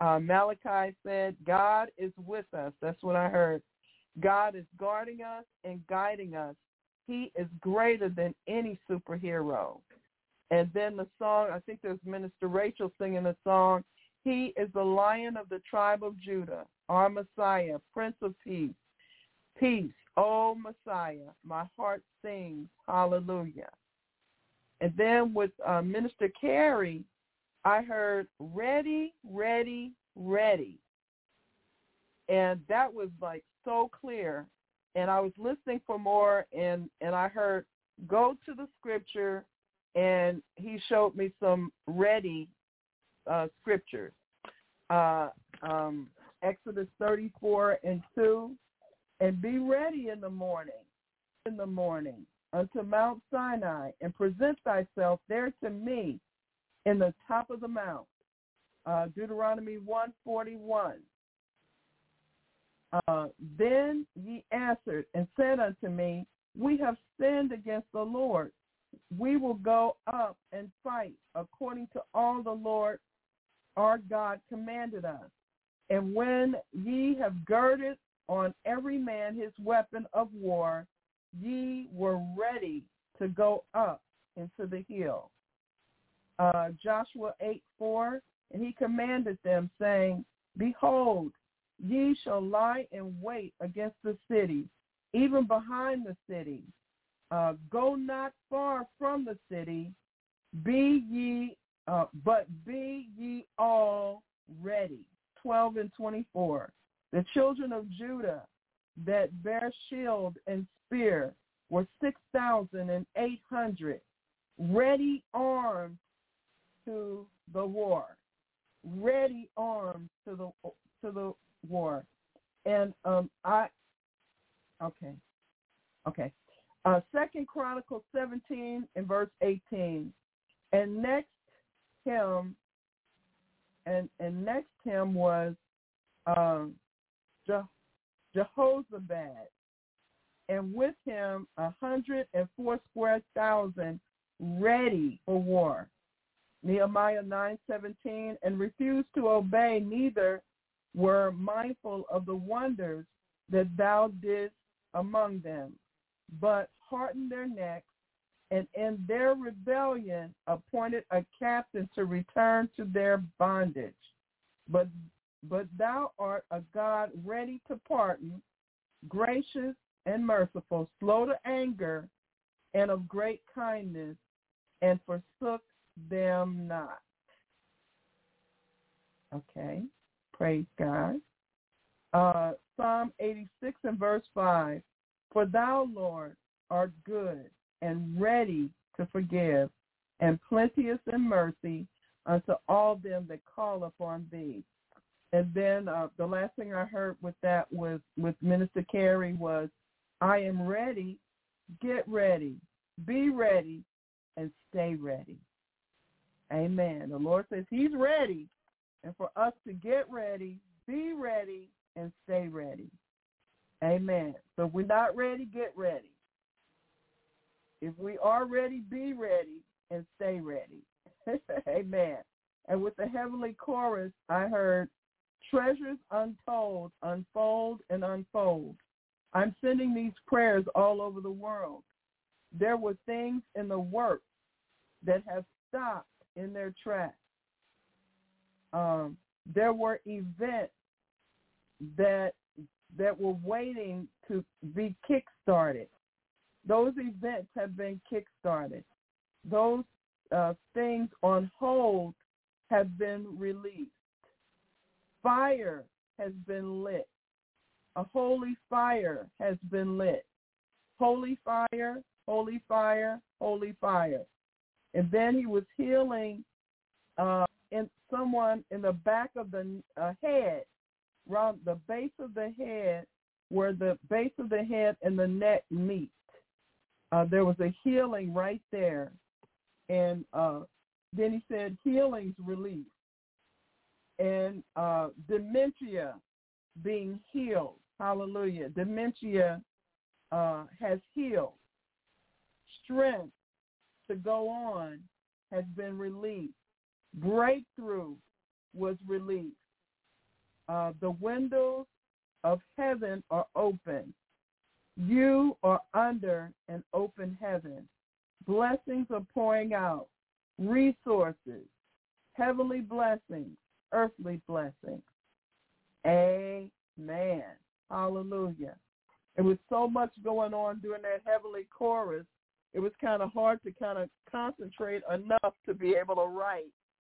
Uh, Malachi said, God is with us. That's what I heard. God is guarding us and guiding us. He is greater than any superhero. And then the song, I think there's Minister Rachel singing the song, He is the Lion of the tribe of Judah, our Messiah, Prince of Peace. Peace, oh Messiah, my heart sings, hallelujah. And then with uh, Minister Carey, I heard, ready, ready, ready. And that was like so clear. And I was listening for more, and, and I heard, go to the scripture, and he showed me some ready uh, scriptures. Uh, um, Exodus thirty-four and two, and be ready in the morning, in the morning, unto Mount Sinai, and present thyself there to me in the top of the mount. Uh, Deuteronomy one forty-one. Uh, then ye answered and said unto me, we have sinned against the Lord. We will go up and fight according to all the Lord our God commanded us. And when ye have girded on every man his weapon of war, ye were ready to go up into the hill. Uh, Joshua eight four, and he commanded them, saying, behold, ye shall lie in wait against the city, even behind the city. Uh, go not far from the city, be ye, uh, but be ye all ready. twelve and twenty-four. The children of Judah that bear shield and spear were six thousand and eight hundred, ready armed to the war, ready armed to the to the war. And um, I, okay, okay. Uh, Second Chronicles seventeen and verse eighteen. And next hymn, and and next hymn was um, Je- Jehoshaphat, and with him a hundred and four square thousand ready for war. Nehemiah nine seventeen, and refused to obey, neither were mindful of the wonders that thou didst among them, but hardened their necks, and in their rebellion appointed a captain to return to their bondage. But but thou art a God ready to pardon, gracious and merciful, slow to anger, and of great kindness, and forsook them not. Okay, praise God. Uh, Psalm eighty-six and verse five. For thou, Lord, art good and ready to forgive, and plenteous in mercy unto all them that call upon thee. And then uh, the last thing I heard with that was with Minister Carey was, I am ready, get ready, be ready, and stay ready. Amen. The Lord says he's ready, and for us to get ready, be ready, and stay ready. Amen. So if we're not ready, get ready. If we are ready, be ready, and stay ready. Amen. And with the heavenly chorus, I heard, treasures untold, unfold and unfold. I'm sending these prayers all over the world. There were things in the works that have stopped in their tracks. Um, there were events that that were waiting to be kick-started. Those events have been kick-started. Those uh, things on hold have been released. Fire has been lit. A holy fire has been lit. Holy fire, holy fire, holy fire. And then he was healing uh, in someone in the back of the uh, head, around the base of the head, where the base of the head and the neck meet. Uh, there was a healing right there. And uh, then he said healing's released. And uh, dementia being healed. Hallelujah. Dementia uh, has healed. Strength to go on has been released. Breakthrough was released. Uh, the windows of heaven are open. You are under an open heaven. Blessings are pouring out. Resources, heavenly blessings, earthly blessings. Amen. Hallelujah. It was so much going on during that heavenly chorus, it was kind of hard to kind of concentrate enough to be able to write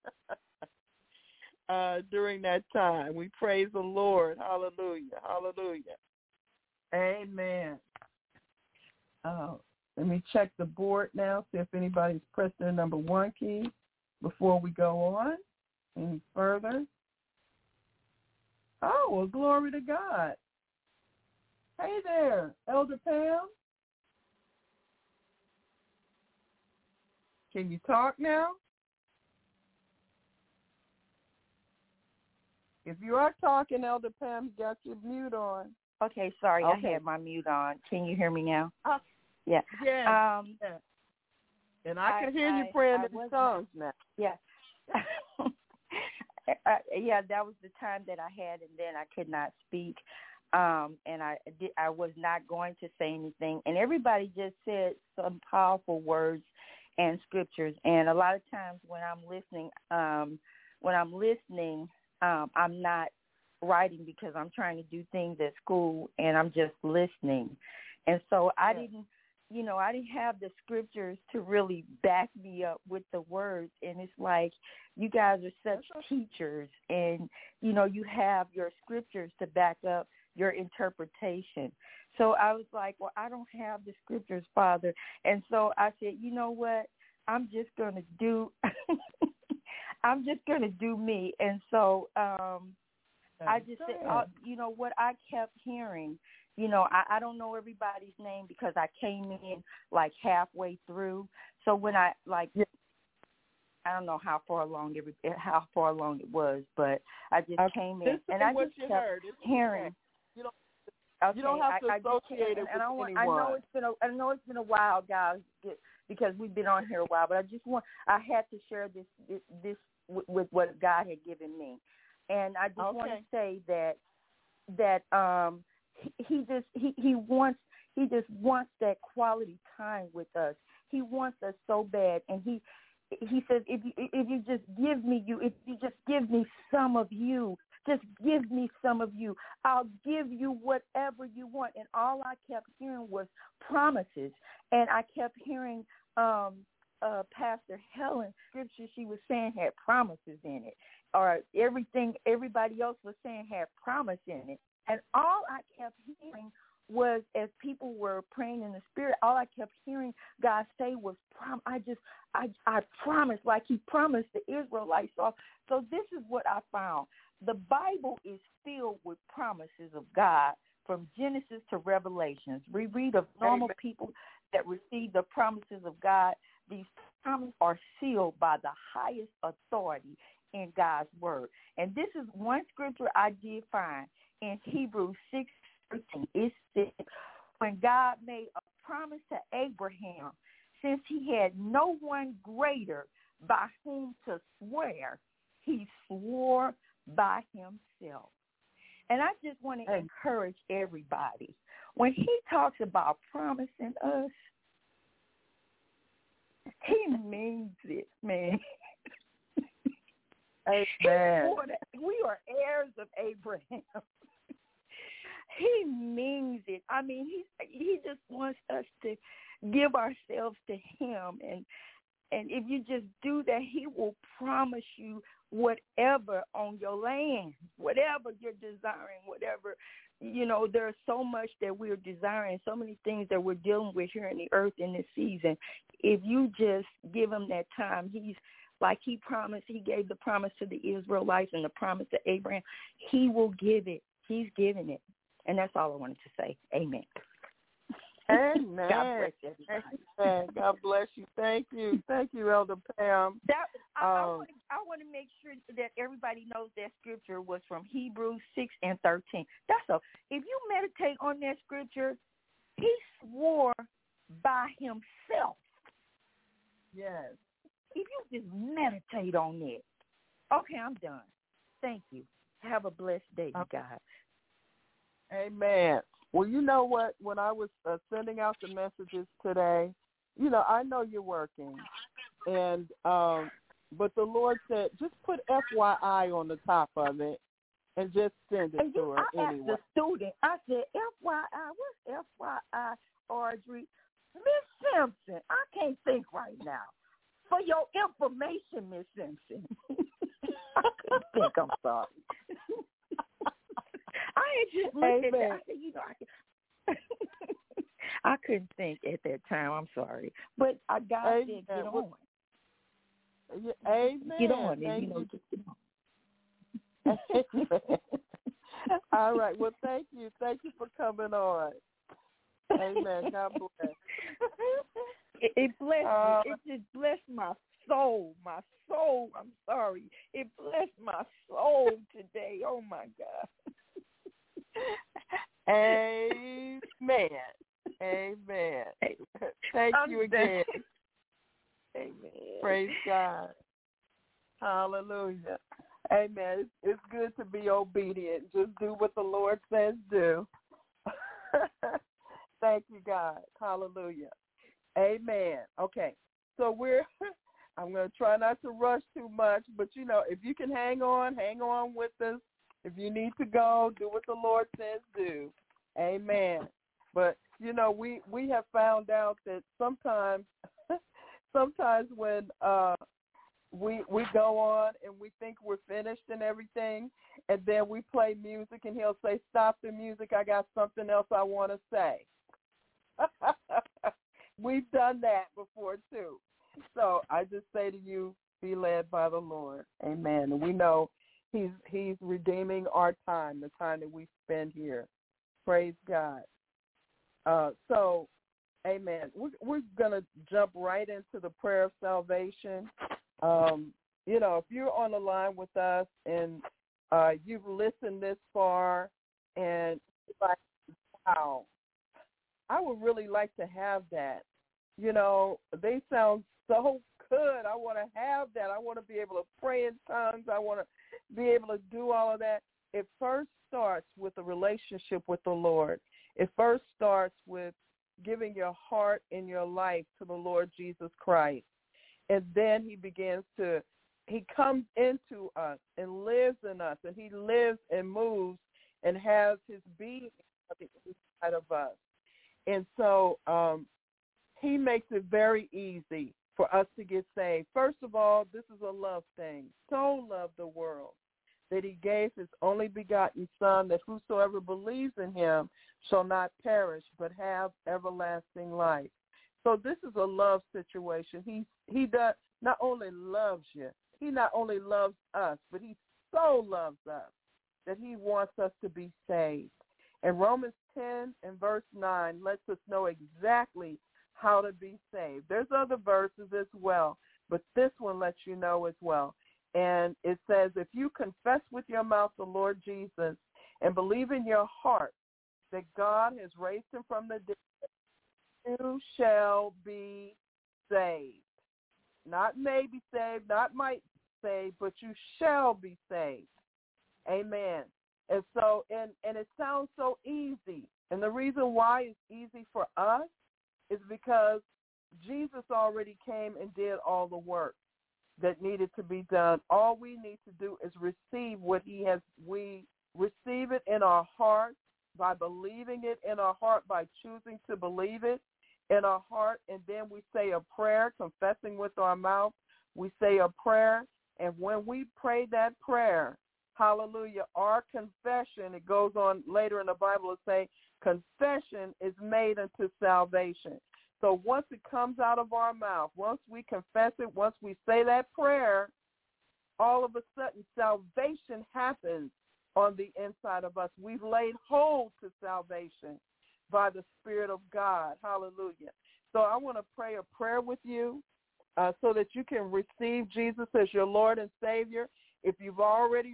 uh, during that time. We praise the Lord. Hallelujah. Hallelujah. Amen. Uh, let me check the board now, see if anybody's pressed their number one key before we go on any further. Oh, well, glory to God. Hey there, Elder Pam. Can you talk now? If you are talking, Elder Pam, you got your mute on. Okay, sorry, Okay. I had my mute on. Can you hear me now? Oh, yeah. Yeah. Um, yeah. And I can I, hear you I, praying I in wasn't- songs now. Yeah. uh, yeah, that was the time that I had, and then I could not speak. Um, and I did, I was not going to say anything. And everybody just said some powerful words and scriptures. And a lot of times when I'm listening, um, when I'm listening, um, I'm not writing because I'm trying to do things at school, and I'm just listening. And so I Yeah. didn't, you know, I didn't have the scriptures to really back me up with the words. And it's like, you guys are such teachers, and, you know, you have your scriptures to back up your interpretation. So I was like, well, I don't have the scriptures, Father. And so I said, you know what? I'm just going to do, I'm just going to do me. And so um, I just said, uh, you know, what I kept hearing, you know, I, I don't know everybody's name because I came in like halfway through. So when I like, yeah. I don't know how far along every how far along it was, but I just Okay. came in This and is I what just you kept heard. It's hearing. okay. You don't, Okay, you don't have to I, I just, associate and, it and I, with want, anyone. I know it's been a, I know it's been a while, guys, because we've been on here a while. But I just want, I had to share this this, this with, with what God had given me, and I just Okay. want to say that that um he, he just he, he wants he just wants that quality time with us. He wants us so bad, and he he says if you if you just give me you if you just give me some of you. Just give me some of you. I'll give you whatever you want. And all I kept hearing was promises. And I kept hearing um, uh, Pastor Helen, scripture she was saying had promises in it. Or everything everybody else was saying had promise in it. And all I kept hearing was, as people were praying in the spirit, all I kept hearing God say was, prom- I just, I, I promised, like he promised the Israelites. So, so this is what I found. The Bible is filled with promises of God from Genesis to Revelations. We read of normal people that receive the promises of God. These promises are sealed by the highest authority in God's word. And this is one scripture I did find in Hebrews six thirteen. It said, when God made a promise to Abraham, since he had no one greater by whom to swear, he swore by himself. And I just want to encourage everybody. When he talks about promising us, he means it, man. Amen. We are heirs of Abraham. He means it. I mean, he he just wants us to give ourselves to him, and and if you just do that, he will promise you whatever on your land, whatever you're desiring, whatever, you know, there's so much that we're desiring, so many things that we're dealing with here in the earth in this season. If you just give him that time, he's like he promised, he gave the promise to the Israelites and the promise to Abraham. He will give it. He's giving it. And that's all I wanted to say. Amen. Amen. God bless everybody. Amen. God bless you. Thank you. Thank you, Elder Pam. That, I, um, I, want to, I want to make sure that everybody knows that scripture was from Hebrews six and thirteen. That's all. If you meditate on that scripture, he swore by himself. Yes. If you just meditate on it. Okay, I'm done. Thank you. Have a blessed day, you guys. Amen. Well, you know what? When I was uh, sending out the messages today, you know, I know you're working, and um, but the Lord said just put F Y I on the top of it and just send it And to then her I anyway. asked the student, I said, F Y I, what's F Y I, Audrey? Miss Simpson, I can't think right now. For your information, Miss Simpson. I couldn't think, I'm sorry. I had just looked Amen. at that. I said, you know, I, could, I couldn't think at that time. I'm sorry. But I God Amen. said, get Well, on. yeah, amen. Get on. Thank And, you know, you. just get on. All right. Well, thank you. Thank you for coming on. Amen. God bless. It, it blessed Uh, me. It just blessed my soul. My soul. I'm sorry. It blessed my soul today. Oh, my God. Amen. Amen. Thank I'm you again. done. Amen. Praise God. Hallelujah. Amen. It's, it's good to be obedient. Just do what the Lord says do. Thank you, God. Hallelujah. Amen. Okay. So we're, I'm going to try not to rush too much, but, you know, if you can hang on, hang on with us. If you need to go, do what the Lord says do. Amen. But, you know, we, we have found out that sometimes, sometimes when uh, we we go on and we think we're finished and everything, and then we play music and he'll say, stop the music, I got something else I want to say. We've done that before, too. So I just say to you, be led by the Lord. Amen. And we know he's he's redeeming our time, the time that we spend here. Praise God. Uh, so, amen. We're, we're going to jump right into the prayer of salvation. Um, you know, if you're on the line with us and uh, you've listened this far and you're like, wow, I would really like to have that. You know, they sound so good. I want to have that. I want to be able to pray in tongues. I want to be able to do all of that. It first starts with a relationship with the Lord. It first starts with giving your heart and your life to the Lord Jesus Christ. And then he begins to, he comes into us and lives in us, and he lives and moves and has his being inside of us. And so um, he makes it very easy for us to get saved. First of all, this is a love thing. So loved the world that he gave his only begotten Son, that whosoever believes in him shall not perish but have everlasting life. So this is a love situation. He he does not only loves you, he not only loves us, but he so loves us that he wants us to be saved. And Romans ten and verse nine lets us know exactly how to be saved. There's other verses as well, but this one lets you know as well. And it says, if you confess with your mouth the Lord Jesus and believe in your heart that God has raised him from the dead, you shall be saved. Not may be saved, not might be saved, but you shall be saved. Amen. And so, and, and it sounds so easy. And the reason why it's easy for us is because Jesus already came and did all the work that needed to be done. All we need to do is receive what he has. We receive it in our heart by believing it in our heart, by choosing to believe it in our heart, and then we say a prayer, confessing with our mouth. We say a prayer, and when we pray that prayer, hallelujah, our confession, it goes on later in the Bible to say, confession is made unto salvation. So once it comes out of our mouth, once we confess it, once we say that prayer, all of a sudden salvation happens on the inside of us. We've laid hold to salvation by the Spirit of God. Hallelujah. So I want to pray a prayer with you uh, so that you can receive Jesus as your Lord and Savior. If you've already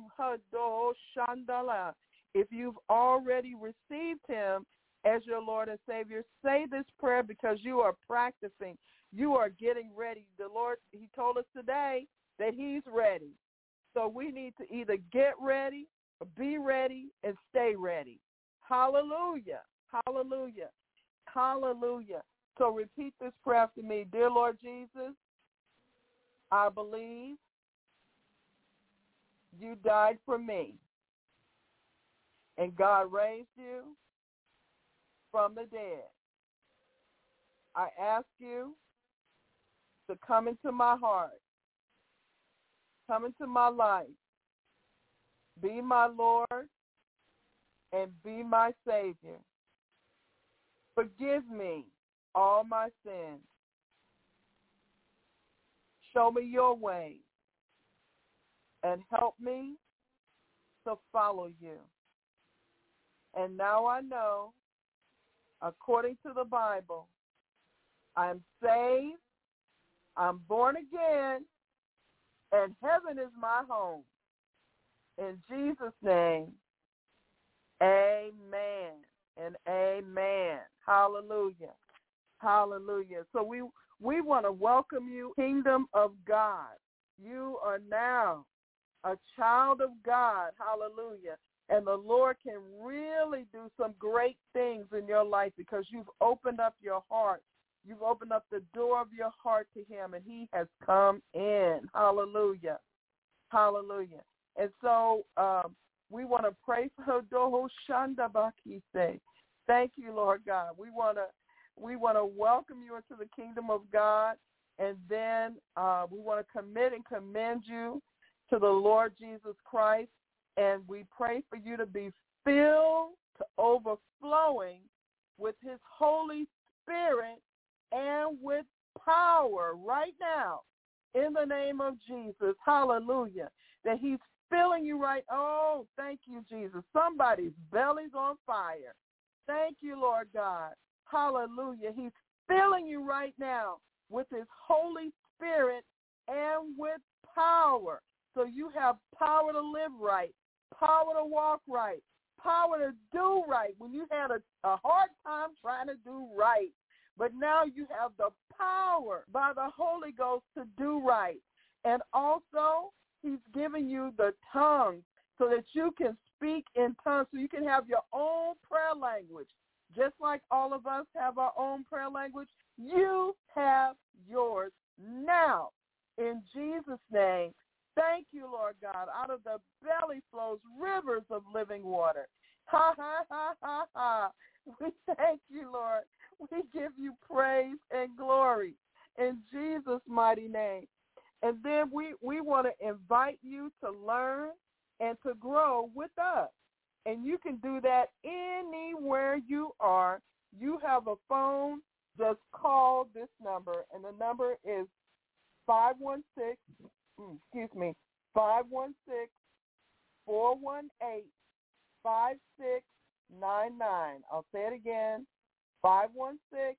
if you've already received him as your Lord and Savior, say this prayer because you are practicing. You are getting ready. The Lord, he told us today that he's ready. So we need to either get ready be ready and stay ready. Hallelujah. Hallelujah. Hallelujah. So repeat this prayer after me. Dear Lord Jesus, I believe you died for me, and God raised you from the dead. I ask you to come into my heart, come into my life, be my Lord, and be my Savior. Forgive me all my sins. Show me your way and help me to follow you. And now I know, according to the Bible, I'm saved, I'm born again, and heaven is my home. In Jesus' name, amen and amen. Hallelujah. Hallelujah. So we, we want to welcome you, Kingdom of God. You are now a child of God. Hallelujah. And the Lord can really do some great things in your life because you've opened up your heart. You've opened up the door of your heart to him, and he has come in. Hallelujah. Hallelujah. And so um, we want to pray for Doho Shanda Bakise. Thank you, Lord God. We want to we want to welcome you into the kingdom of God, and then uh, we want to commit and commend you to the Lord Jesus Christ, and we pray for you to be filled to overflowing with his Holy Spirit and with power right now in the name of Jesus. Hallelujah. That he's filling you right. Oh, thank you, Jesus. Somebody's belly's on fire. Thank you, Lord God. Hallelujah. He's filling you right now with his Holy Spirit and with power. So you have power to live right, power to walk right, power to do right when you had a, a hard time trying to do right. But now you have the power by the Holy Ghost to do right. And also, he's giving you the tongue so that you can speak in tongues, so you can have your own prayer language. Just like all of us have our own prayer language, you have yours now. In Jesus' name, thank you, Lord God. Out of the belly flows rivers of living water. Ha, ha, ha, ha, ha. We thank you, Lord. We give you praise and glory in Jesus' mighty name. And then we, we want to invite you to learn and to grow with us. And you can do that anywhere you are. You have a phone, just call this number, and the number is five one six, excuse me, five one six, four one eight, five six nine nine. I'll say it again, five one six,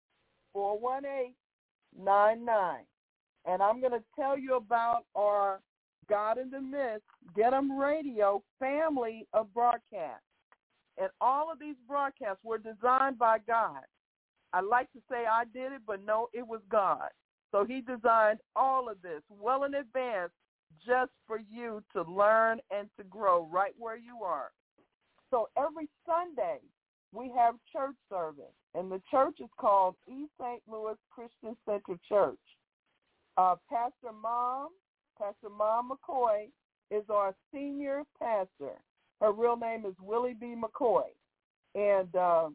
four one eight, nine nine. And I'm going to tell you about our God in the Midst, Get 'em Radio family of broadcasts. And all of these broadcasts were designed by God. I like to say I did it, but no, it was God. So he designed all of this well in advance just for you to learn and to grow right where you are. So every Sunday we have church service, and the church is called East Saint Louis Christian Center Church. Uh, Pastor Mom, Pastor Mom McCoy is our senior pastor. Her real name is Willie B. McCoy, and uh,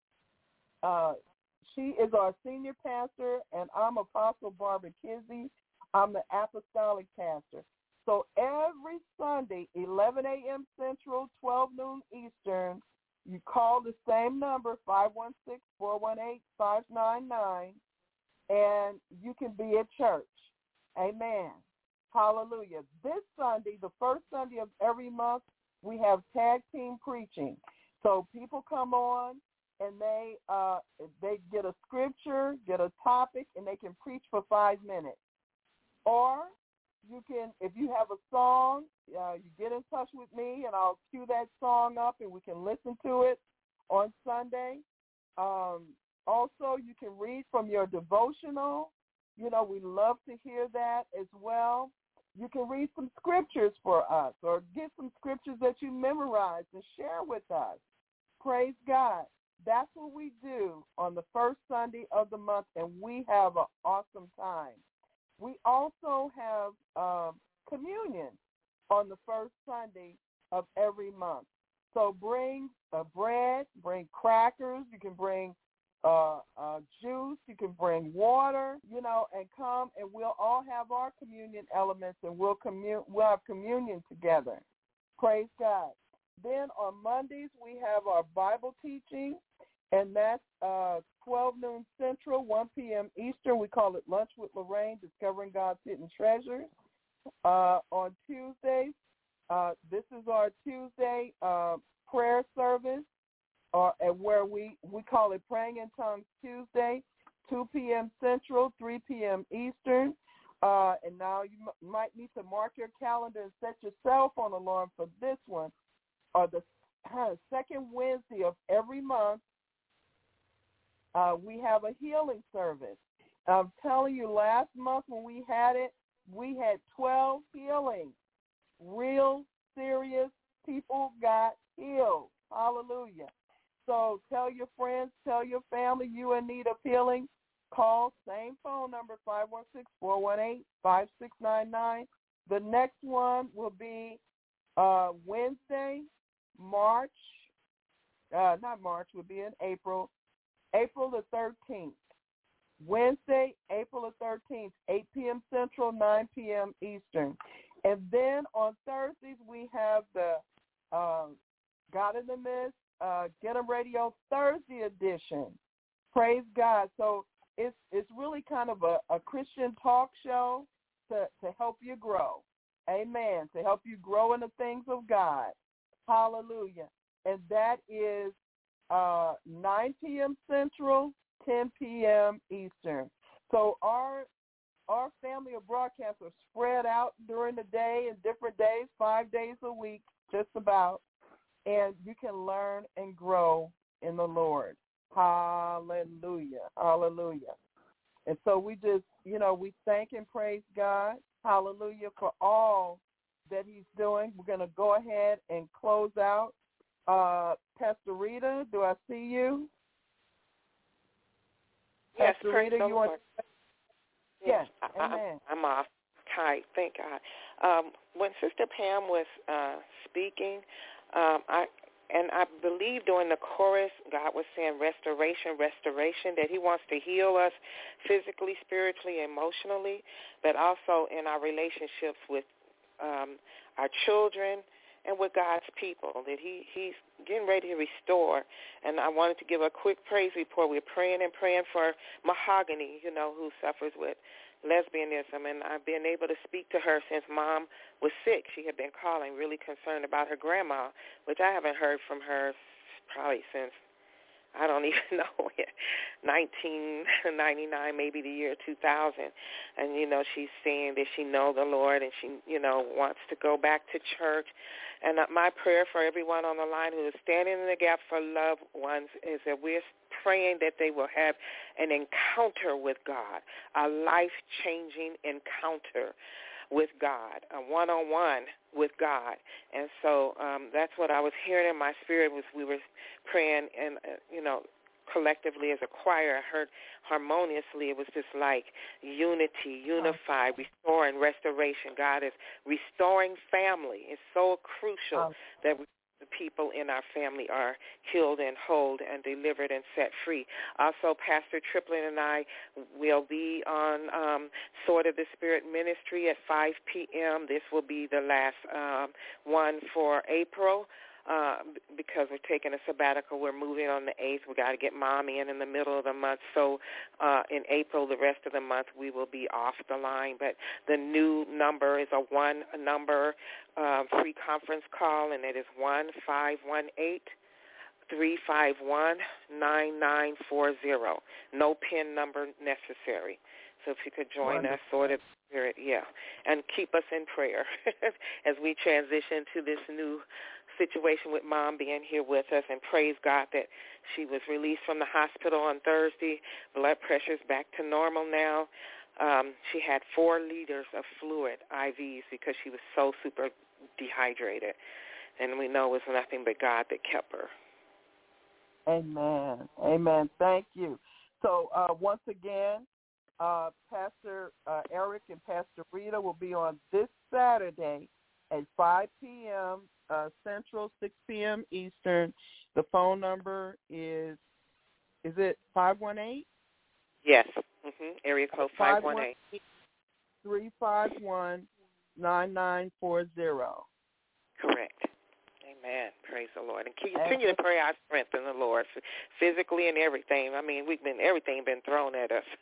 uh, she is our senior pastor, and I'm Apostle Barbara Kizzy. I'm the apostolic pastor. So every Sunday, eleven a.m. Central, twelve noon Eastern, you call the same number, five one six, four one eight, five nine nine, and you can be at church. Amen. Hallelujah. This Sunday, the first Sunday of every month, we have tag team preaching. So people come on, and they uh, they get a scripture, get a topic, and they can preach for five minutes. Or you can, if you have a song, uh, you get in touch with me, and I'll cue that song up, and we can listen to it on Sunday. Um, also, you can read from your devotional. You know, we love to hear that as well. you can read some scriptures for us or get some scriptures that you memorized and share with us. Praise God. That's what we do on the first Sunday of the month, and we have an awesome time. We also have um, communion on the first Sunday of every month. So bring uh, bread, bring crackers, you can bring uh, uh, juice, you can bring water, you know, and come, and we'll all have our communion elements, and we'll commun- we'll have communion together. Praise God. Then on Mondays, we have our Bible teaching, and that's uh, twelve noon Central, one p.m. Eastern. We call it Lunch with Lorraine, Discovering God's Hidden Treasures. Uh, on Tuesdays, uh, this is our Tuesday uh, prayer service, or uh, where we, we call it Praying in Tongues Tuesday, two p.m. Central, three p.m. Eastern. Uh, and now you m- might need to mark your calendar and set your cell phone alarm for this one. Or the uh, second Wednesday of every month, uh, we have a healing service. I'm telling you, last month when we had it, we had twelve healings. Real serious people got healed. Hallelujah. So tell your friends, tell your family you in need of healing. Call, same phone number, five one six, four one eight, five six nine nine. The next one will be uh, Wednesday, March, uh, not March, will be in April, April the thirteenth. Wednesday, April the thirteenth, eight p.m. Central, nine p.m. Eastern. And then on Thursdays, we have the uh, God in the Midst, uh, Get 'em Radio Thursday edition. Praise God. So it's it's really kind of a, a Christian talk show to, to help you grow. Amen. To help you grow in the things of God. Hallelujah. And that is uh, nine p.m. Central, ten p.m. Eastern. So our our family of broadcasts are spread out during the day and different days, five days a week, just about. And you can learn and grow in the Lord. Hallelujah. Hallelujah. And so we just, you know, we thank and praise God. Hallelujah for all that he's doing. We're going to go ahead and close out. Uh, Pastor Rita, do I see you? Yes, Pastor praise Rita, the you Lord. want to... Yes, Yes, I, amen. I, I'm off. Hi, thank God. Um, when Sister Pam was uh, speaking, um, I and I believe during the chorus, God was saying restoration, restoration, that he wants to heal us physically, spiritually, emotionally, but also in our relationships with um, our children and with God's people, that he, he's getting ready to restore. And I wanted to give a quick praise report. We're praying and praying for Mahogany, you know, who suffers with lesbianism, and I've been able to speak to her since Mom was sick. She had been calling, really concerned about her grandma, which I haven't heard from her probably since, I don't even know, nineteen ninety-nine, maybe the year two thousand. And, you know, she's saying that she knows the Lord and she, you know, wants to go back to church. And my prayer for everyone on the line who is standing in the gap for loved ones is that we're praying that they will have an encounter with God, a life-changing encounter with God, a one-on-one with God. And so um, that's what I was hearing in my spirit was we were praying and, uh, you know, collectively as a choir. I heard harmoniously. It was just like unity, unified, restoring, restoration. God is restoring family. It's so crucial oh. that we the people in our family are healed and whole and delivered and set free. Also, Pastor Triplett and I will be on um, Sword of the Spirit Ministry at five p.m. This will be the last um, one for April. Uh, because we're taking a sabbatical. We're moving on the eighth. We got to get Mom in in the middle of the month. So uh, in April, the rest of the month, we will be off the line. But the new number is a one number uh, free conference call, and it is one five one eight, three five one, nine nine four zero. No PIN number necessary. So if you could join Wonderful. us, sort of spirit, yeah, and keep us in prayer as we transition to this new situation with Mom being here with us, and praise God that she was released from the hospital on Thursday. Blood pressure's back to normal now. Um, she had four liters of fluid, I Vs, because she was so super dehydrated. And we know it was nothing but God that kept her. Amen. Amen. Thank you. So uh, once again, uh, Pastor uh, Eric and Pastor Rita will be on this Saturday at five p.m. Uh, Central, six p.m. Eastern. The phone number is, is it five one eight? Yes. Mm-hmm. Area code five one eight. three five one, nine nine four zero. Correct. Amen. Praise the Lord. And continue to pray our strength in the Lord, physically and everything. I mean, we've been, everything been thrown at us.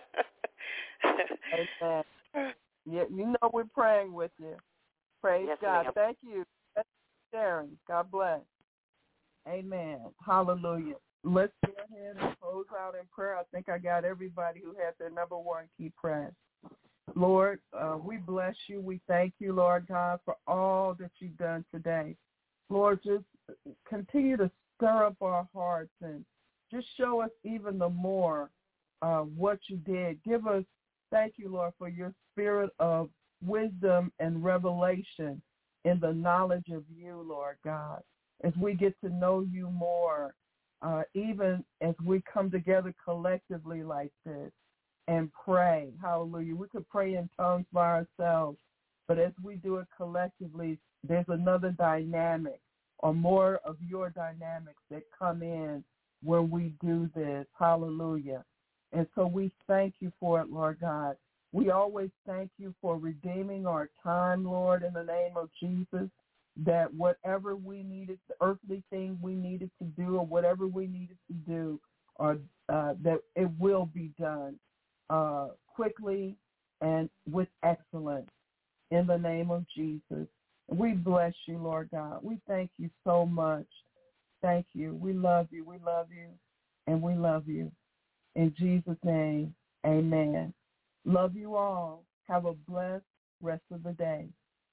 Amen. Yeah, you know we're praying with you. Praise yes, God. Ma'am. Thank you. Thank you, Sharon. God bless. Amen. Hallelujah. Let's go ahead and close out in prayer. I think I got everybody who has their number one key press. Lord, uh, we bless you. We thank you, Lord God, for all that you've done today. Lord, just continue to stir up our hearts and just show us even the more uh, what you did. Give us, thank you, Lord, for your spirit of wisdom and revelation in the knowledge of you, Lord God, as we get to know you more, uh, even as we come together collectively like this and pray. Hallelujah. We could pray in tongues by ourselves, but as we do it collectively, there's another dynamic or more of your dynamics that come in when we do this. Hallelujah. And so we thank you for it, Lord God. We always thank you for redeeming our time, Lord, in the name of Jesus, that whatever we needed, the earthly thing we needed to do or whatever we needed to do, or uh, that it will be done uh, quickly and with excellence in the name of Jesus. We bless you, Lord God. We thank you so much. Thank you. We love you. We love you. And we love you. In Jesus' name, amen. Love you all. Have a blessed rest of the day.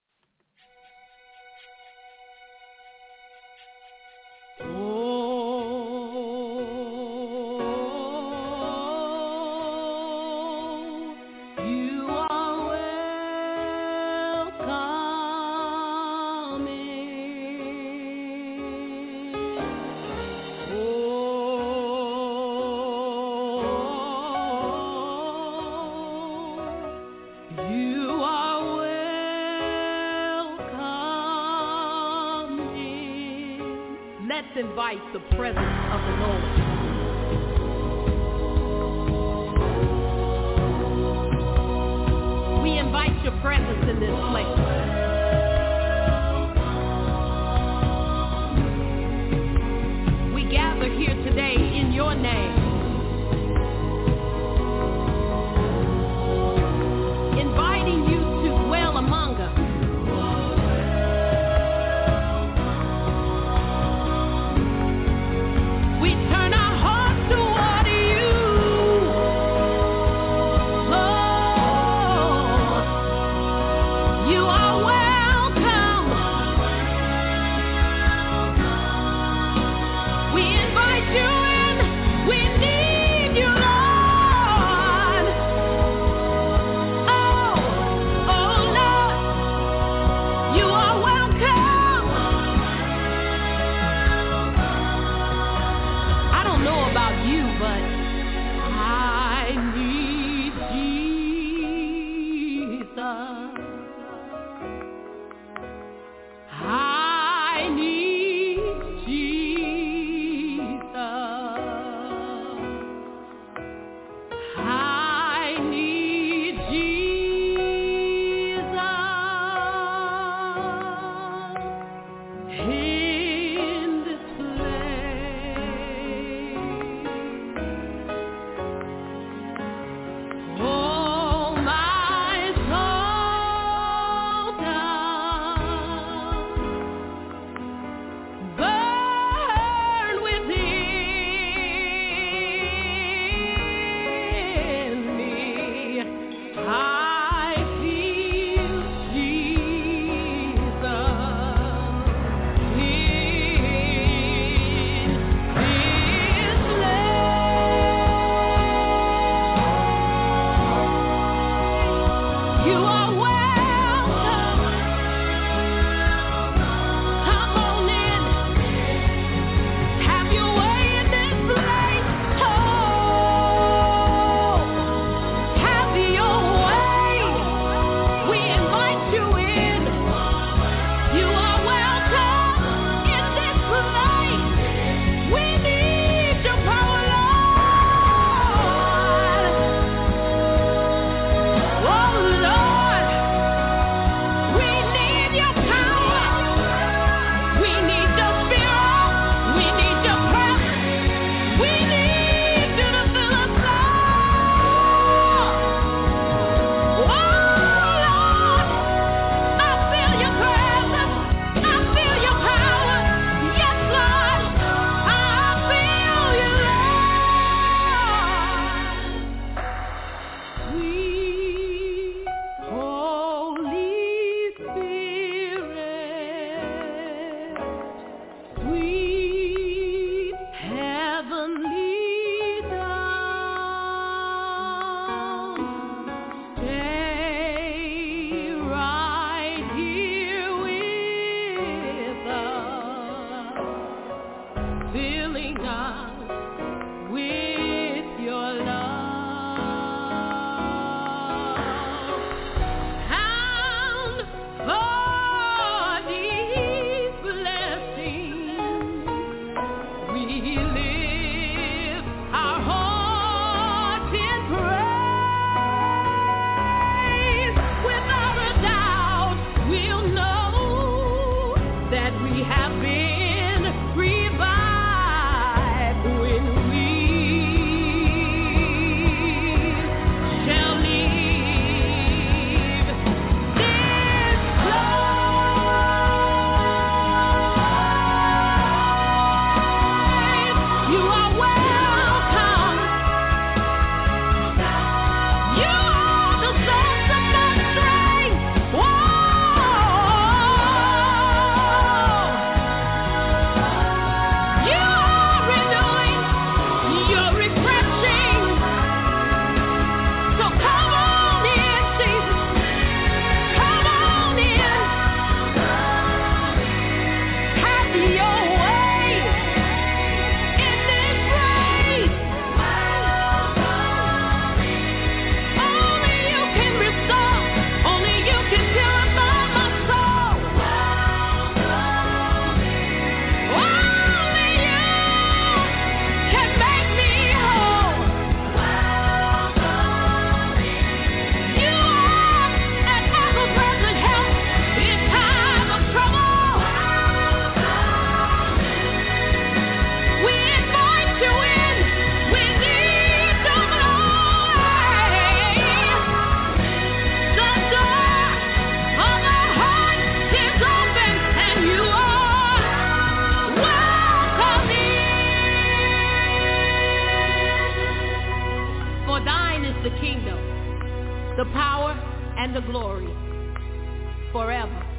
Invite the presence of the Lord. We invite your presence in this place. We gather here today in your name, inviting you to dwell among us. Oh, my soul. the power, and the glory forever.